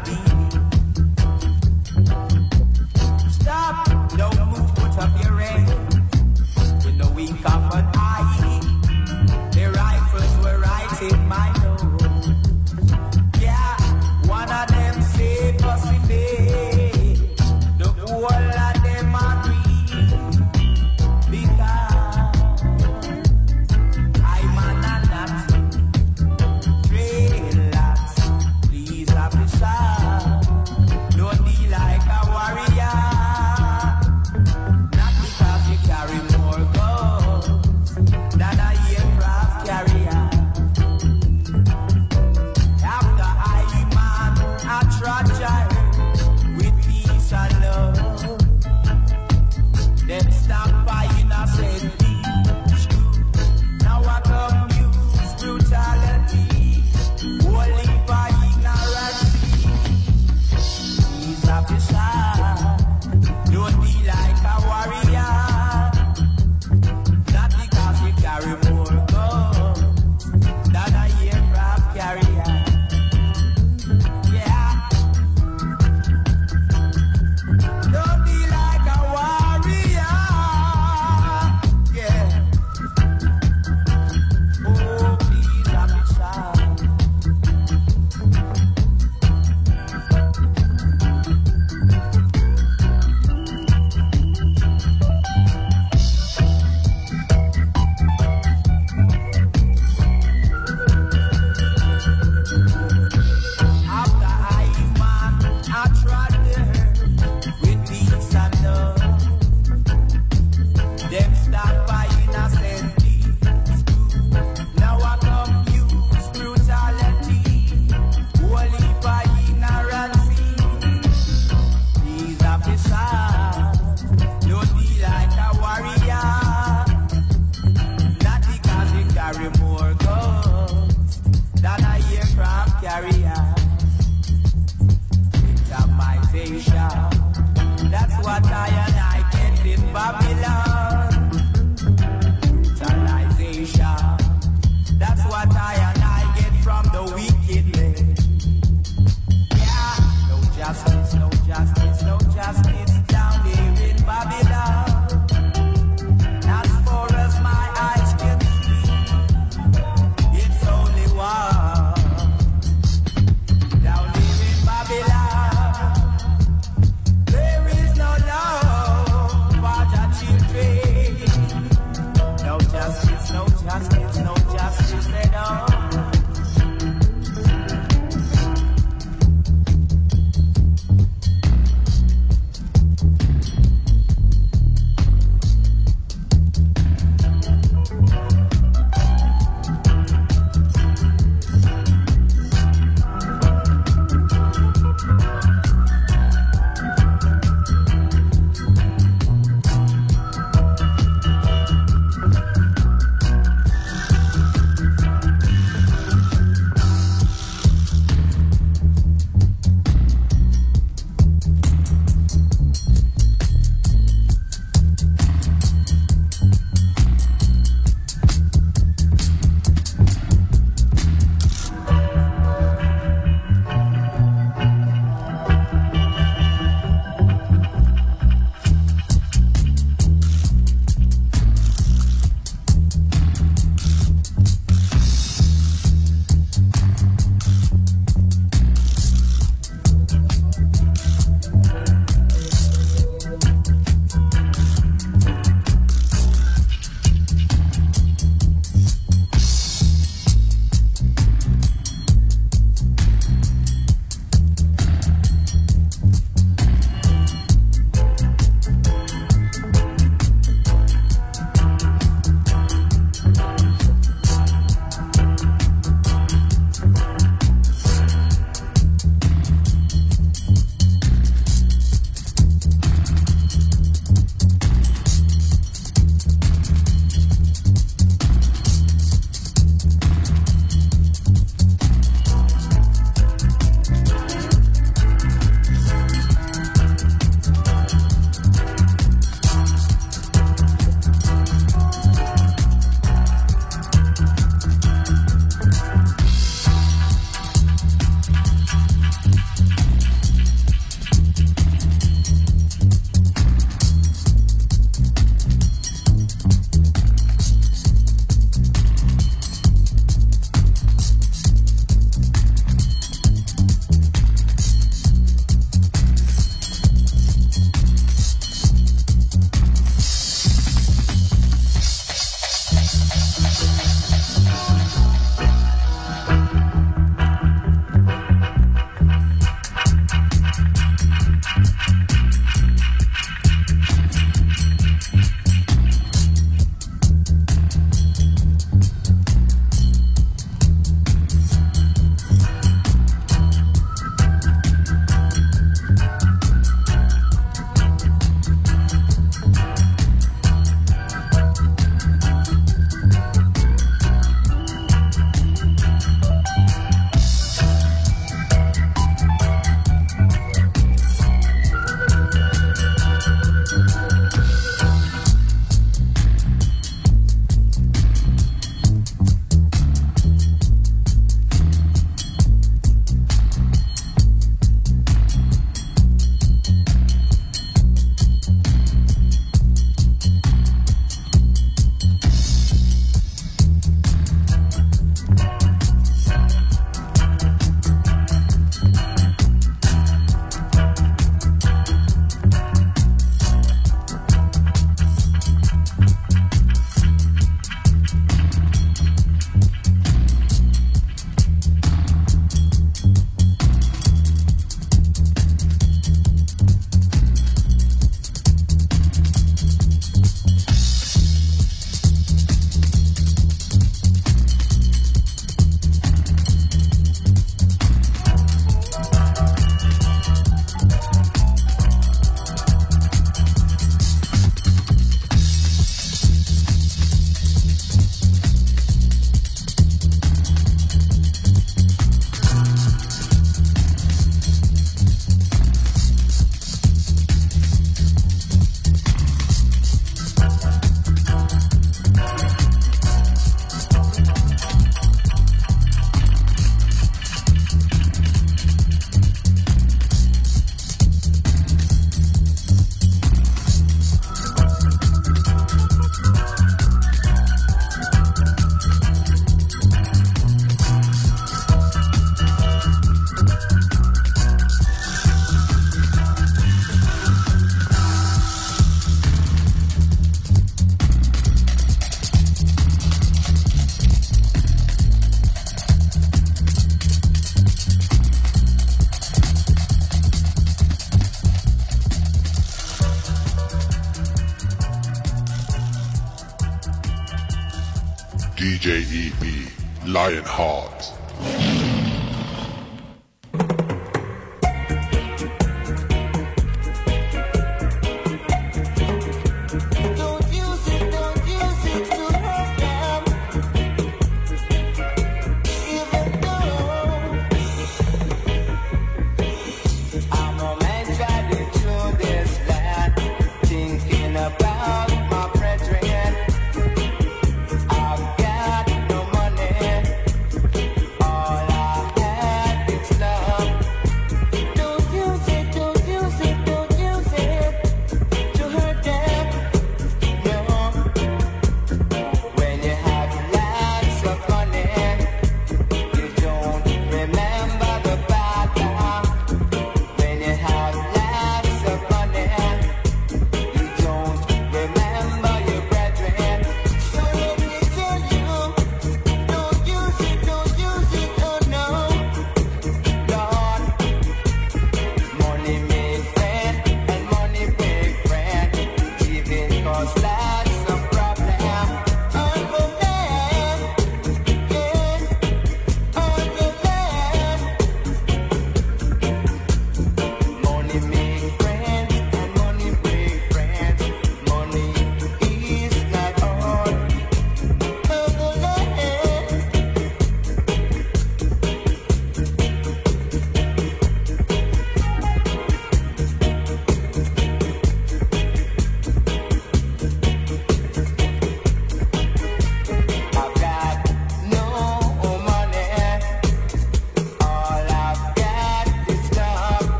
demon. Stop, don't move, put up your hands. In the wink of an eye, the rifles were right in my nose. Yeah, one of them saved us in bed. The whole of them agree. Because I'm an anak, dreadlocks, please officer, don't be like a warrior. Not because you carry more guns than a aircraft carrier. After I'm a tragedy with peace and love, them stop buying a sentence. Now I come use brutality, only by ignorance. These officers don't be like a warrior. Not because we carry more guns than a aircraft carrier. Yeah. Don't be like a warrior. Yeah. Oh, please, officer. DJ EP, Lionheart.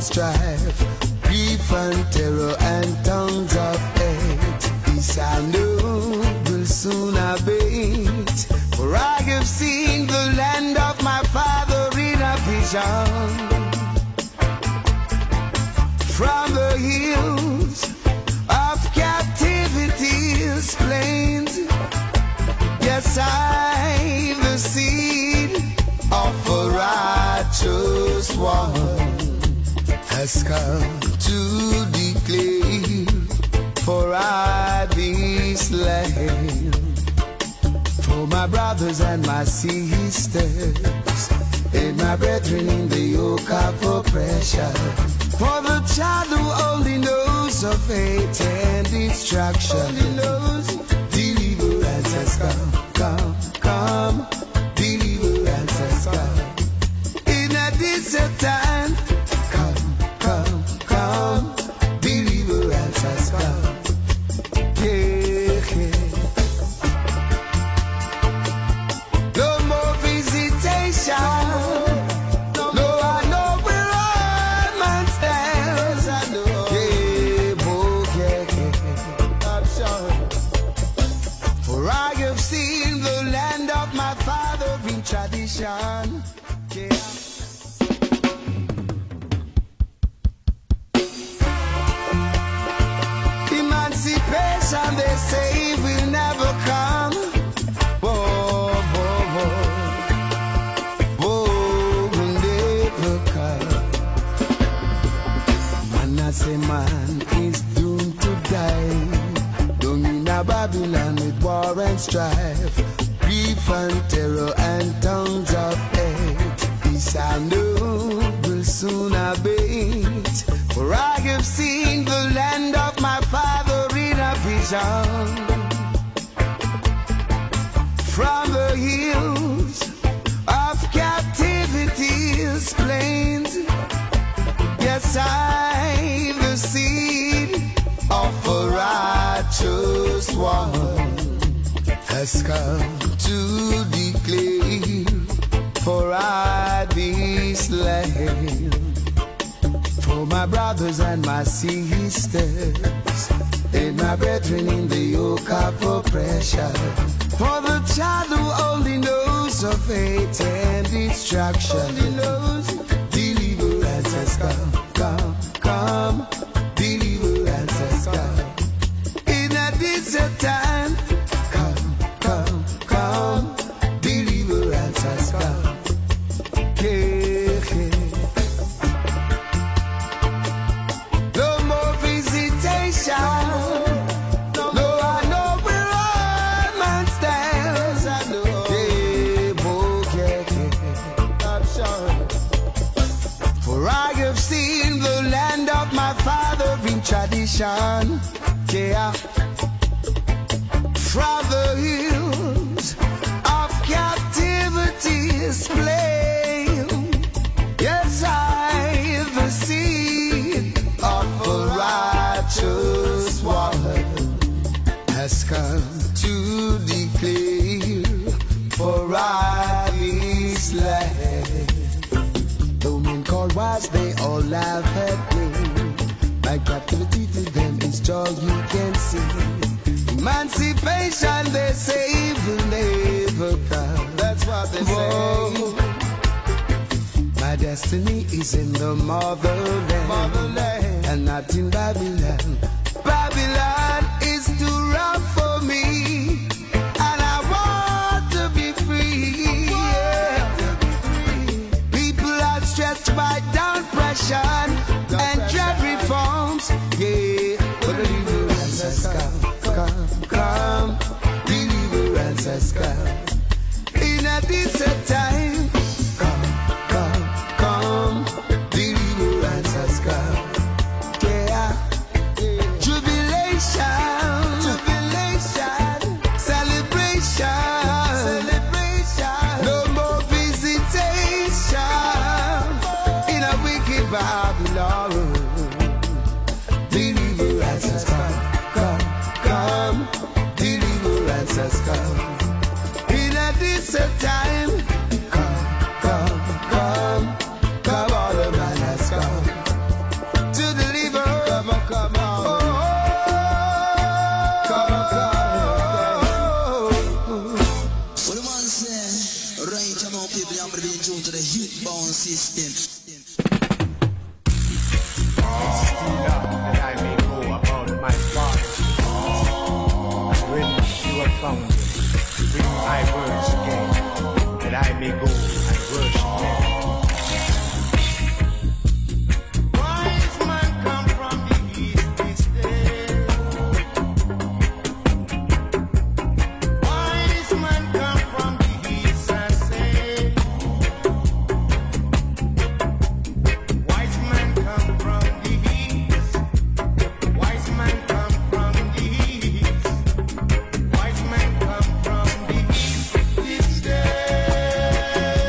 strife, grief and terror and tongues of hate. This I know will soon abate, for I have seen the land of my father in a vision. From the hills of captivity's plains, yes, I've the seed of a righteous one has come to declare, for I be slain for my brothers and my sisters, and my brethren in the yoke of oppression. For the child who only knows of fate and destruction, only knows deliverance has come, deliverance has come. In a desert time, come, deliverance has come. Yeah. No more visitation. Tradition, yeah. Emancipation, they say, will never come. Whoa, will never come. Man, I say man is doomed to die. Down in a Babylon with war and strife, grief and terror and tongues of hate. This I know will soon abate, for I have seen the land of my father in a vision. From the hills of captivity's plains, yes, I've the seed of a righteous one has come to declare, for I be slain for my brothers and my sisters, and my brethren in the yoke of oppression. For the child who only knows of fate and destruction, only knows deliverance has come, deliverance has come. In a desert time, come, deliverance has come. Yeah. No more visitation. No, I know where all man stands. Yeah, I'm sure. For I have seen the land of my father in tradition. Yeah. From the hills of captivity's plain, yes, I've the seed of a righteous one has come to declare, for I be slain. Though men call wise, they all laugh at me. My captivity to them is joy you can see. Emancipation, they say, will never come. That's what they say. My destiny is in the motherland, and not in Babylon. Babylon is too rough for me, and I want to be free. Yeah. People are stressed by down pressure and dread reforms. Yeah, but deliverance has come, deliverance has come. In a decent time, come, deliverance has come. Yeah, jubilation, celebration, no more visitation in a wicked Babylon. Deliverance has come, deliverance has come. In a decent time, come. people, I'm being true to the heat-bound system. Still up that I may go about my father's business. When you are found, bring my words again, that I may go and worship them. Wise man come from the east this day. Wise man come from the east, I say. Wise man come from the east. Wise man come from the east. Wise man come from the east this day.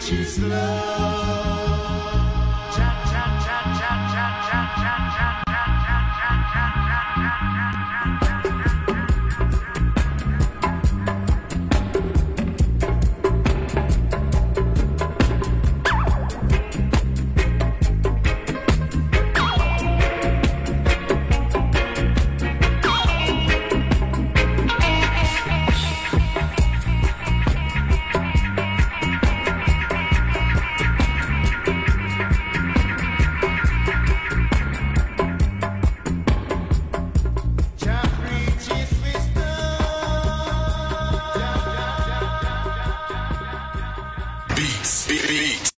which is love.